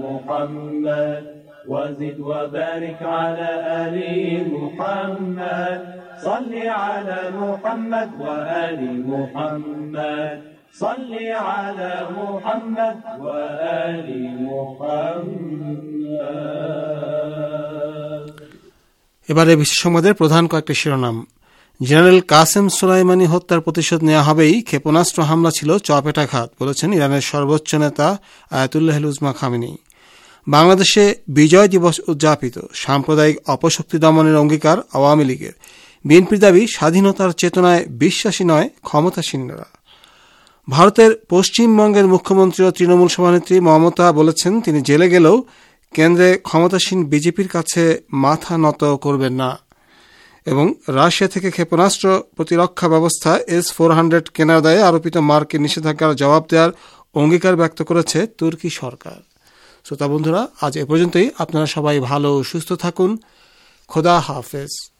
মুহাম্মাদ ওয়া জিদ ওয়া বারিক আলা আলি মুহাম্মাদ সাল্লি আলা মুহাম্মাদ ওয়া আলি মুহাম্মাদ সাল্লি আলা মুহাম্মাদ ওয়া আলি মুহাম্মাদ। এবারে বিশেষ সংবাদের প্রধান কয়েকটি শিরোনাম। জেনারেল কাসেম সোলাইমানি হত্যার প্রতিশোধ নেওয়া হবেই, ক্ষেপণাস্ত্র হামলা ছিল চপেটাঘাত, বলেছেন ইরানের সর্বোচ্চ নেতা আয়াতুল্লাহ উজমা খামেনি। বাংলাদেশে বিজয় দিবস উদযাপিত, সাম্প্রদায়িক অপশক্তি দমনের অঙ্গীকার আওয়ামী লীগের। বিএনপির দাবি স্বাধীনতার চেতনায় বিশ্বাসী নয় ক্ষমতাসীনরা। ভারতের পশ্চিমবঙ্গের মুখ্যমন্ত্রী ও তৃণমূল সভানেত্রী মমতা বলেছেন তিনি জেলে গেলেও কেন্দ্রে ক্ষমতাসীন বিজেপির কাছে মাথা নত করবেন না। এবং রাশিয়া থেকে ক্ষেপণাস্ত্র প্রতিরক্ষা ব্যবস্থা S-400 কেনার দায়ে আরোপিত মার্কিন নিষেধাজ্ঞার জবাব দেওয়ার অঙ্গীকার ব্যক্ত করেছে তুর্কি সরকার। শ্রোতা বন্ধুরা, আজ এ পর্যন্তই। আপনারা সবাই ভালো ও সুস্থ থাকুন। খোদা হাফেজ।